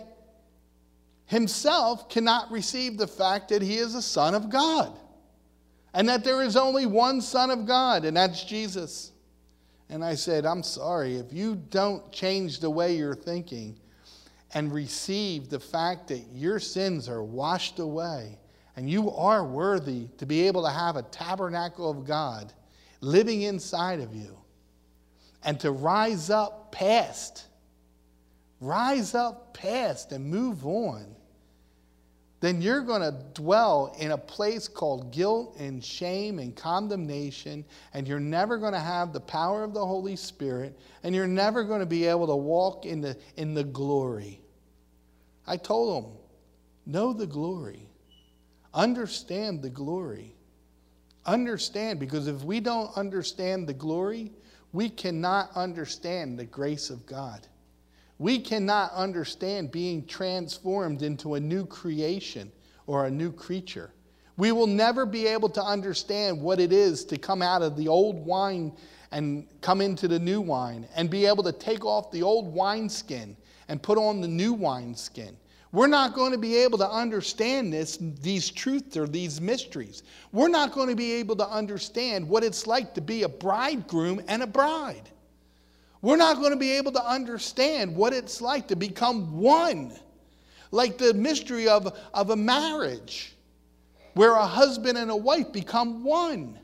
himself cannot receive the fact that he is a son of God, and that there is only one Son of God, and that's Jesus. And I said, I'm sorry, if you don't change the way you're thinking and receive the fact that your sins are washed away, and you are worthy to be able to have a tabernacle of God living inside of you, and to rise up past, rise up past and move on, then you're going to dwell in a place called guilt and shame and condemnation, and you're never going to have the power of the Holy Spirit, and you're never going to be able to walk in the, in the glory. I told him, know the glory. Understand the glory. Understand, because if we don't understand the glory, we cannot understand the grace of God. We cannot understand being transformed into a new creation or a new creature. We will never be able to understand what it is to come out of the old wine and come into the new wine, and be able to take off the old wineskin and put on the new wineskin. We're not going to be able to understand this, these truths or these mysteries. We're not going to be able to understand what it's like to be a bridegroom and a bride. We're not going to be able to understand what it's like to become one. Like the mystery of, of a marriage, where a husband and a wife become one.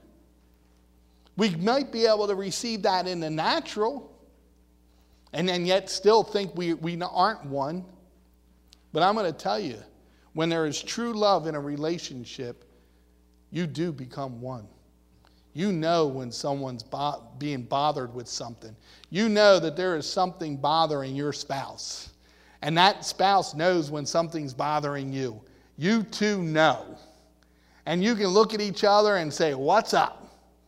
We might be able to receive that in the natural, and then yet still think we, we aren't one. But I'm going to tell you, when there is true love in a relationship, you do become one. You know when someone's bo- being bothered with something. You know that there is something bothering your spouse. And that spouse knows when something's bothering you. You too know. And you can look at each other and say, what's up?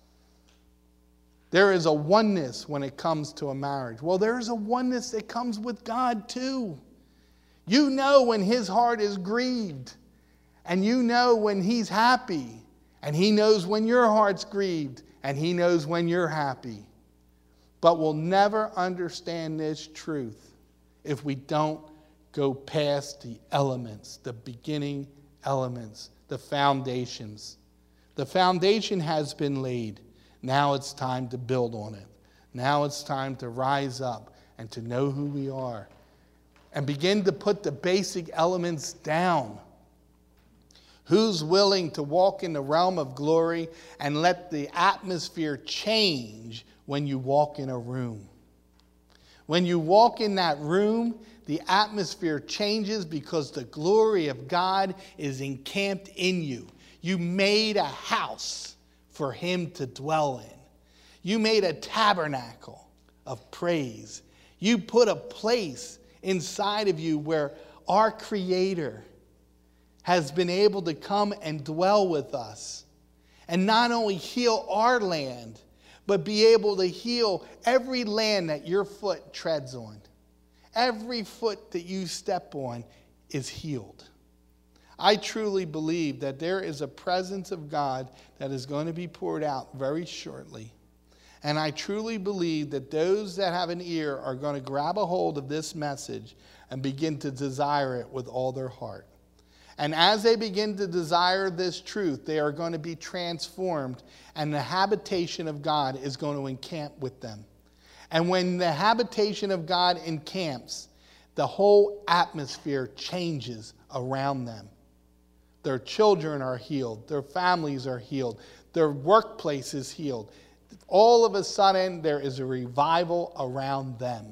There is a oneness when it comes to a marriage. Well, there is a oneness that comes with God too. You know when his heart is grieved. And you know when he's happy. And he knows when your heart's grieved. And he knows when you're happy. But we'll never understand this truth if we don't go past the elements, the beginning elements, the foundations. The foundation has been laid. Now it's time to build on it. Now it's time to rise up and to know who we are and begin to put the basic elements down. Who's willing to walk in the realm of glory and let the atmosphere change when you walk in a room? When you walk in that room, the atmosphere changes because the glory of God is encamped in you. You made a house for him to dwell in. You made a tabernacle of praise. You put a place inside of you where our Creator has been able to come and dwell with us and not only heal our land, but be able to heal every land that your foot treads on. Every foot that you step on is healed. I truly believe that there is a presence of God that is going to be poured out very shortly. And I truly believe that those that have an ear are going to grab a hold of this message and begin to desire it with all their heart. And as they begin to desire this truth, they are going to be transformed, and the habitation of God is going to encamp with them. And when the habitation of God encamps, the whole atmosphere changes around them. Their children are healed. Their families are healed. Their workplace is healed. All of a sudden, there is a revival around them.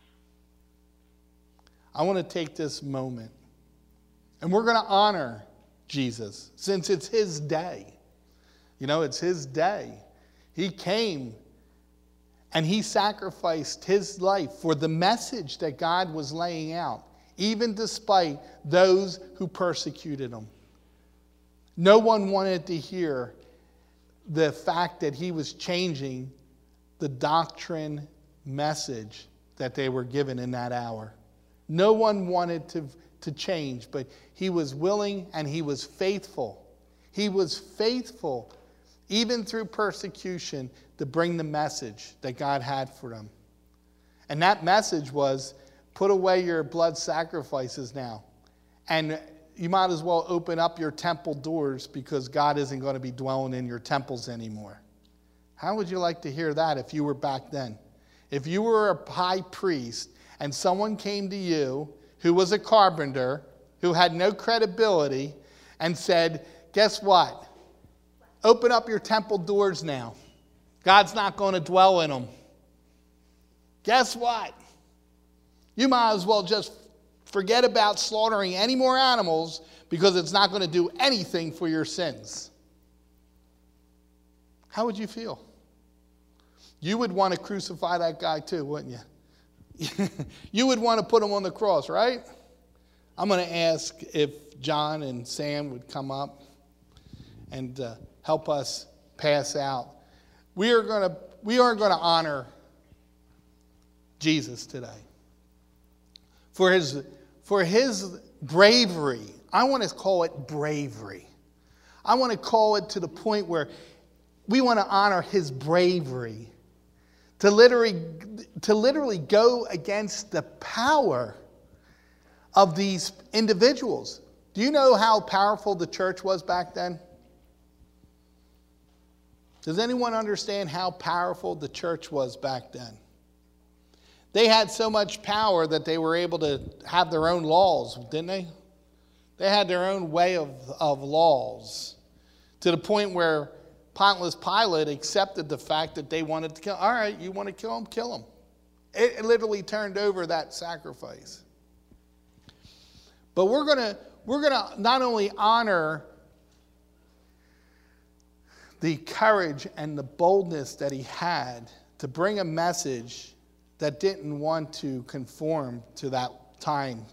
I want to take this moment, and we're going to honor Jesus since it's his day. You know, it's his day. He came and he sacrificed his life for the message that God was laying out, even despite those who persecuted him. No one wanted to hear the fact that he was changing the doctrine message that they were given in that hour. No one wanted to, to change, but he was willing and he was faithful. He was faithful, even through persecution, to bring the message that God had for them. And that message was, put away your blood sacrifices now. And you might as well open up your temple doors because God isn't going to be dwelling in your temples anymore. How would you like to hear that if you were back then? If you were a high priest and someone came to you who was a carpenter, who had no credibility, and said, guess what? Open up your temple doors now. God's not going to dwell in them. Guess what? You might as well just forget about slaughtering any more animals because it's not going to do anything for your sins. How would you feel? You would want to crucify that guy too, wouldn't you? You would want to put him on the cross, right? I'm going to ask if John and Sam would come up and uh, help us pass out. We are going to we are going to honor Jesus today for his for his bravery. I want to call it bravery. I want to call it to the point where we want to honor his bravery to literally to literally go against the power of these individuals. Do you know how powerful the church was back then? Does anyone understand how powerful the church was back then? They had so much power that they were able to have their own laws, didn't they? They had their own way of, of laws, to the point where Pontius Pilate accepted the fact that they wanted to kill. All right, you want to kill him? Kill him. It, it literally turned over that sacrifice. But we're gonna we're gonna not only honor the courage and the boldness that he had to bring a message that didn't want to conform to that time,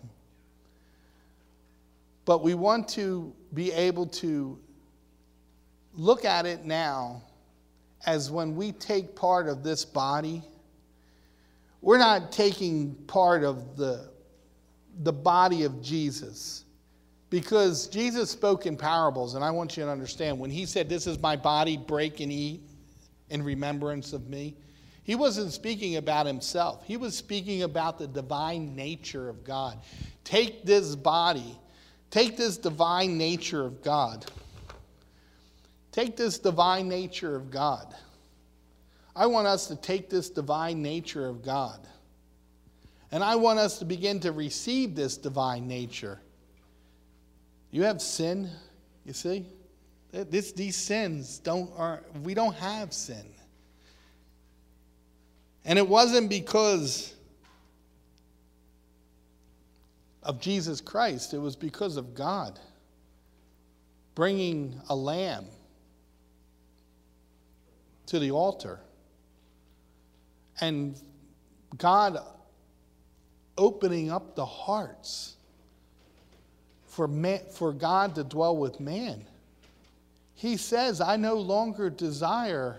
but we want to be able to look at it now as when we take part of this body, we're not taking part of the, the body of Jesus. Because Jesus spoke in parables, and I want you to understand, when he said, this is my body, break and eat in remembrance of me, He wasn't speaking about himself. He was speaking about the divine nature of God. Take this body, take this divine nature of God. Take this divine nature of God. I want us to take this divine nature of God. And I want us to begin to receive this divine nature. You have sin, you see? This, these sins don't are we don't have sin. And it wasn't because of Jesus Christ. It was because of God bringing a lamb to the altar. And God opening up the hearts for man, for God to dwell with man. He says, I no longer desire,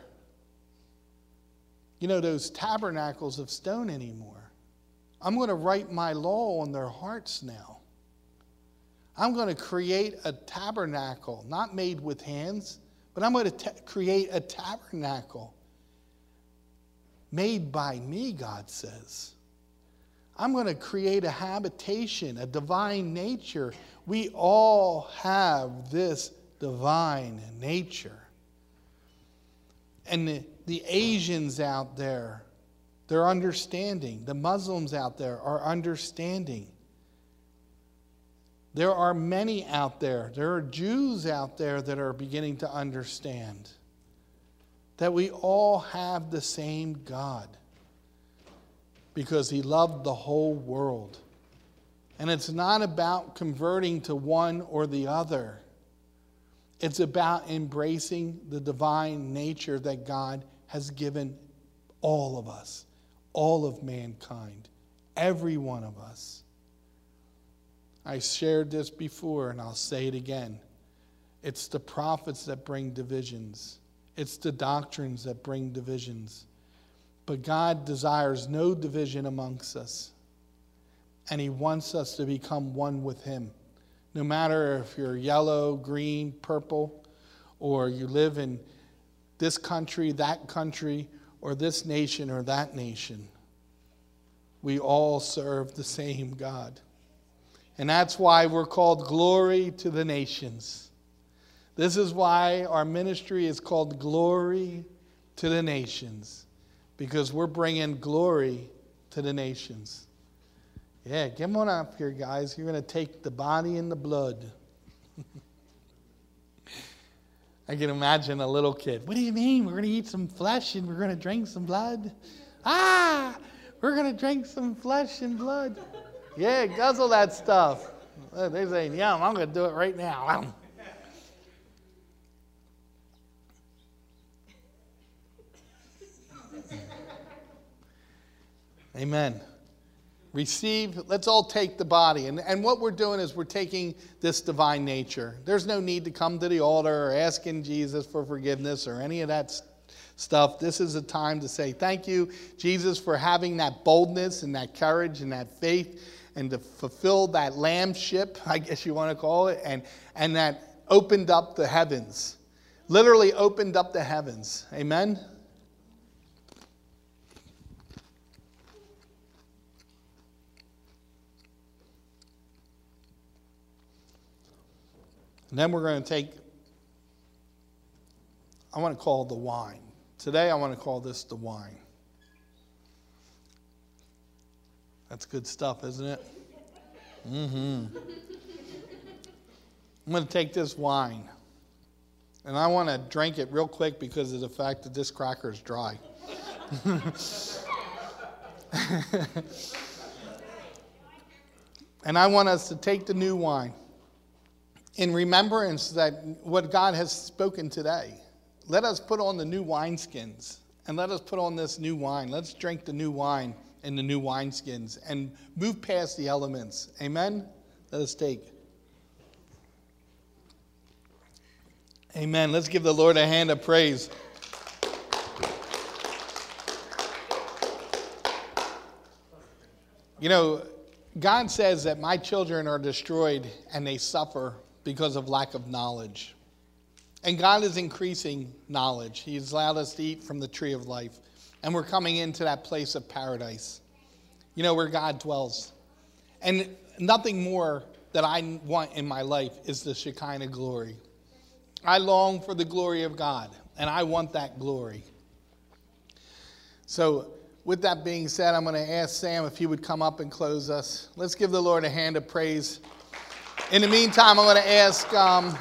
you know, those tabernacles of stone anymore. I'm going to write my law on their hearts now. I'm going to create a tabernacle, not made with hands, but I'm going to ta- create a tabernacle made by me, God says. I'm going to create a habitation, a divine nature. We all have this divine nature. And the, the Asians out there, they're understanding. The Muslims out there are understanding. There are many out there. There are Jews out there that are beginning to understand that we all have the same God because he loved the whole world. And it's not about converting to one or the other. It's about embracing the divine nature that God has given all of us, all of mankind, every one of us. I shared this before and I'll say it again. It's the prophets that bring divisions. It's the doctrines that bring divisions. But God desires no division amongst us. And he wants us to become one with him. No matter if you're yellow, green, purple, or you live in this country, that country, or this nation or that nation. We all serve the same God. And that's why we're called Glory to the Nations. This is why our ministry is called Glory to the Nations. Because we're bringing glory to the nations. Yeah, come on up here, guys. You're going to take the body and the blood. I can imagine a little kid. What do you mean? We're going to eat some flesh and we're going to drink some blood? Ah, we're going to drink some flesh and blood. Yeah, guzzle that stuff. They're saying, yeah, I'm going to do it right now. Amen. Receive, let's all take the body. And, and what we're doing is we're taking this divine nature. There's no need to come to the altar or asking Jesus for forgiveness or any of that st- stuff. This is a time to say thank you, Jesus, for having that boldness and that courage and that faith and to fulfill that lambship, I guess you want to call it, and, and that opened up the heavens. Literally opened up the heavens. Amen? And then we're going to take, I want to call it the wine. Today I want to call this the wine. That's good stuff, isn't it? Mm-hmm. I'm going to take this wine. And I want to drink it real quick because of the fact that this cracker is dry. And I want us to take the new wine in remembrance that what God has spoken today. Let us put on the new wineskins and let us put on this new wine. Let's drink the new wine in the new wineskins and move past the elements. Amen? Let us take. Amen. Let's give the Lord a hand of praise. You know, God says that my children are destroyed and they suffer because of lack of knowledge. And God is increasing knowledge. He's allowed us to eat from the tree of life. And we're coming into that place of paradise, you know, where God dwells. And nothing more that I want in my life is the Shekinah glory. I long for the glory of God, and I want that glory. So with that being said, I'm going to ask Sam if he would come up and close us. Let's give the Lord a hand of praise. In the meantime, I'm going to ask, um,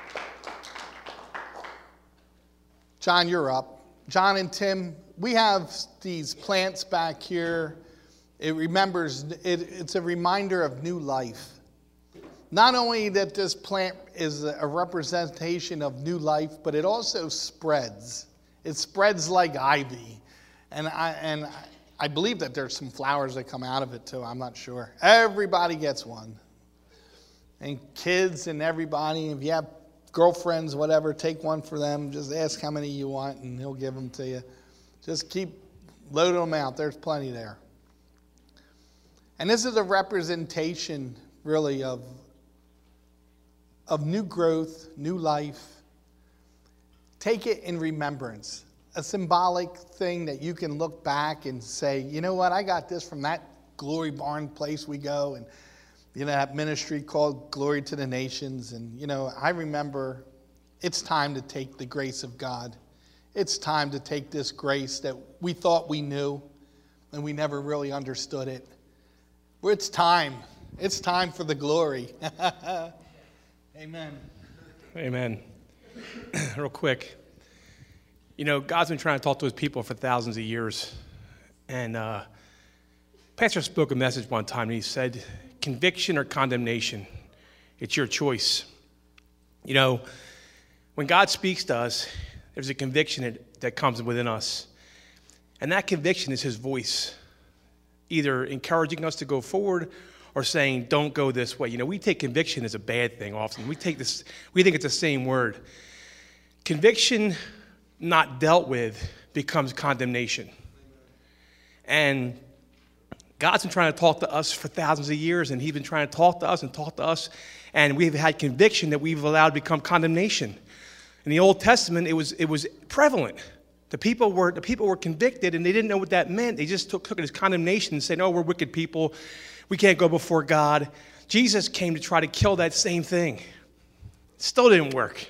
John, you're up. John and Tim, we have these plants back here. It remembers, it, it's a reminder of new life. Not only that this plant is a representation of new life, but it also spreads. It spreads like ivy. And I, and I believe that there's some flowers that come out of it too. I'm not sure. Everybody gets one. And kids and everybody, if you have girlfriends, whatever, take one for them. Just ask how many you want and he'll give them to you. Just keep loading them out. There's plenty there. And this is a representation, really, of, of new growth, new life. Take it in remembrance. A symbolic thing that you can look back and say, you know what, I got this from that Glory Barn place we go, and you know, that ministry called Glory to the Nations. And, you know, I remember it's time to take the grace of God. It's time to take this grace that we thought we knew and we never really understood it. Well, it's time. It's time for the glory. Amen. Amen. Real quick. You know, God's been trying to talk to his people for thousands of years. And uh, Pastor spoke a message one time, and he said, conviction or condemnation, it's your choice. You know, when God speaks to us, there's a conviction that, that comes within us. And that conviction is his voice, either encouraging us to go forward or saying, don't go this way. You know, we take conviction as a bad thing often. We take this, we think it's the same word. Conviction not dealt with becomes condemnation. And God's been trying to talk to us for thousands of years, and he's been trying to talk to us and talk to us, and we've had conviction that we've allowed to become condemnation. In the Old Testament, it was it was prevalent. The people were the people were convicted, and they didn't know what that meant. They just took, took it as condemnation and said, "No, we're wicked people. We can't go before God." Jesus came to try to kill that same thing. It still didn't work.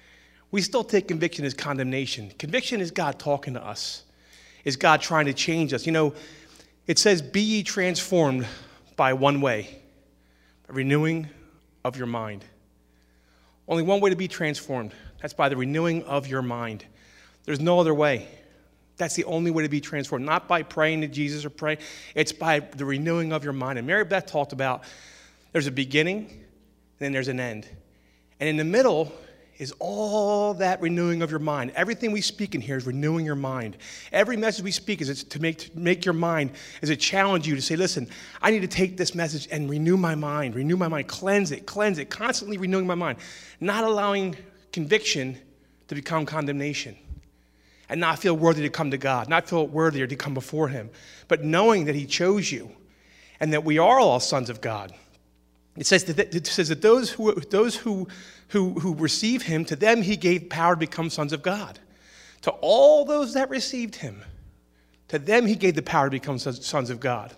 We still take conviction as condemnation. Conviction is God talking to us. Is God trying to change us? You know, it says, be ye transformed by one way, a renewing of your mind. Only one way to be transformed. That's by the renewing of your mind. There's no other way. That's the only way to be transformed. Not by praying to Jesus or praying. It's by the renewing of your mind. And Mary Beth talked about there's a beginning, and then there's an end. And in the middle is all that renewing of your mind. Everything we speak in here is renewing your mind. Every message we speak is to make, to make your mind, is to challenge you to say, listen, I need to take this message and renew my mind, renew my mind, cleanse it, cleanse it, constantly renewing my mind. Not allowing conviction to become condemnation and not feel worthy to come to God, not feel worthy to come before him, but knowing that he chose you and that we are all sons of God. It says that, it says that those who those who, who who receive him, to them he gave power to become sons of God. To all those that received him, to them he gave the power to become sons of God.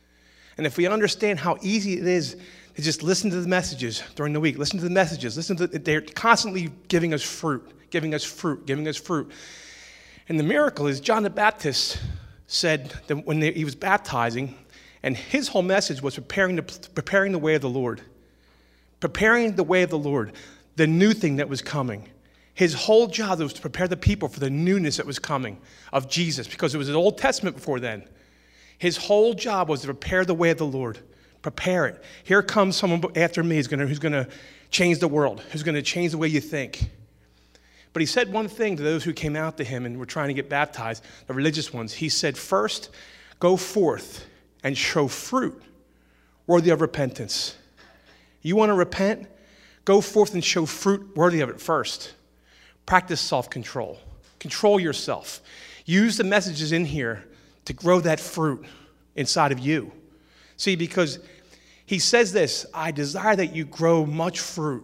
And if we understand how easy it is to just listen to the messages during the week, listen to the messages, listen to they're constantly giving us fruit, giving us fruit, giving us fruit. And the miracle is John the Baptist said that when he was baptizing, and his whole message was preparing the, preparing the way of the Lord. Preparing the way of the Lord, the new thing that was coming. His whole job was to prepare the people for the newness that was coming of Jesus, because it was an Old Testament before then. His whole job was to prepare the way of the Lord. Prepare it. Here comes someone after me who's going to, who's going to change the world, who's going to change the way you think. But he said one thing to those who came out to him and were trying to get baptized, the religious ones. He said, first, go forth and show fruit worthy of repentance. You want to repent? Go forth and show fruit worthy of it first. Practice self-control. Control yourself. Use the messages in here to grow that fruit inside of you. See, because he says this, I desire that you grow much fruit.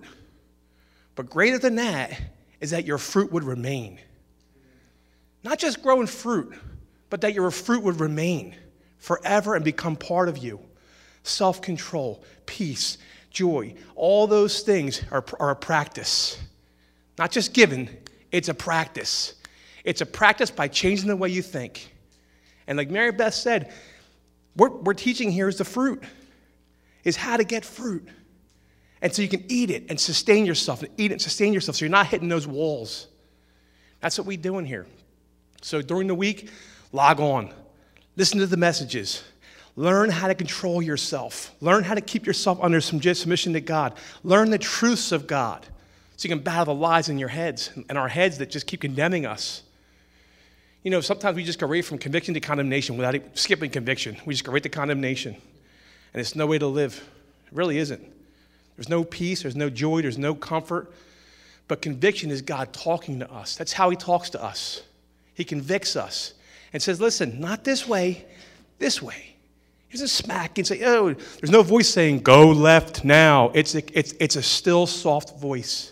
But greater than that is that your fruit would remain. Not just growing fruit, but that your fruit would remain forever and become part of you. Self-control, peace, joy, all those things are, are a practice. Not just given, it's a practice. It's a practice by changing the way you think. And like Mary Beth said, what we're teaching here is the fruit, is how to get fruit. And so you can eat it and sustain yourself, and eat it and sustain yourself so you're not hitting those walls. That's what we're doing here. So during the week, log on. Listen to the messages. Learn how to control yourself. Learn how to keep yourself under some submission to God. Learn the truths of God so you can battle the lies in your heads and our heads that just keep condemning us. You know, sometimes we just go right from conviction to condemnation without even skipping conviction. We just go right to condemnation. And it's no way to live. It really isn't. There's no peace. There's no joy. There's no comfort. But conviction is God talking to us. That's how he talks to us. He convicts us and says, listen, not this way, this way. He doesn't smack and say, oh, there's no voice saying, go left now. It's a, it's, it's a still, soft voice.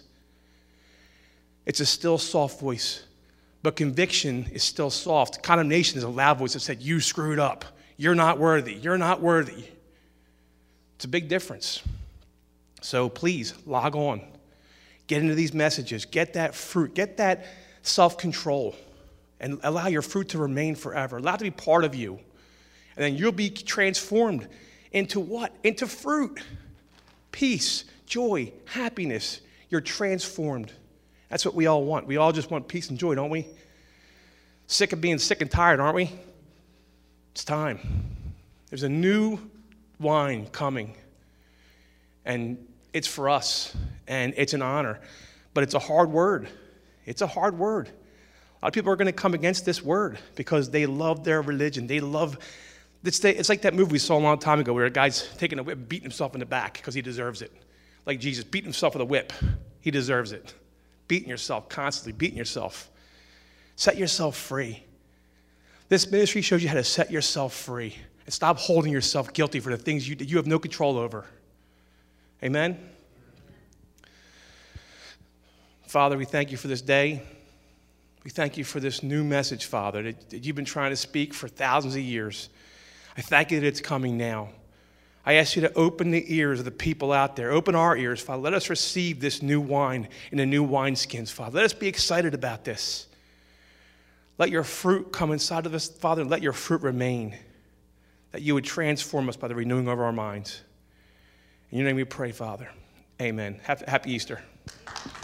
It's a still, soft voice. But conviction is still soft. Condemnation is a loud voice that said, you screwed up. You're not worthy. You're not worthy. It's a big difference. So please, log on. Get into these messages. Get that fruit. Get that self-control. And allow your fruit to remain forever. Allow it to be part of you. And then you'll be transformed into what? Into fruit. Peace, joy, happiness. You're transformed. That's what we all want. We all just want peace and joy, don't we? Sick of being sick and tired, aren't we? It's time. There's a new wine coming. And it's for us. And it's an honor. But it's a hard word. It's a hard word. A lot of people are going to come against this word because they love their religion. They love, it's, the, it's like that movie we saw a long time ago where a guy's taking a whip, beating himself in the back because he deserves it. Like Jesus, beating himself with a whip. He deserves it. Beating yourself, constantly beating yourself. Set yourself free. This ministry shows you how to set yourself free and stop holding yourself guilty for the things you, that you have no control over. Amen? Father, we thank you for this day. We thank you for this new message, Father, that, that you've been trying to speak for thousands of years. I thank you that it's coming now. I ask you to open the ears of the people out there. Open our ears, Father. Let us receive this new wine in the new wineskins, Father. Let us be excited about this. Let your fruit come inside of us, Father, and let your fruit remain. That you would transform us by the renewing of our minds. In your name we pray, Father. Amen. Happy Easter.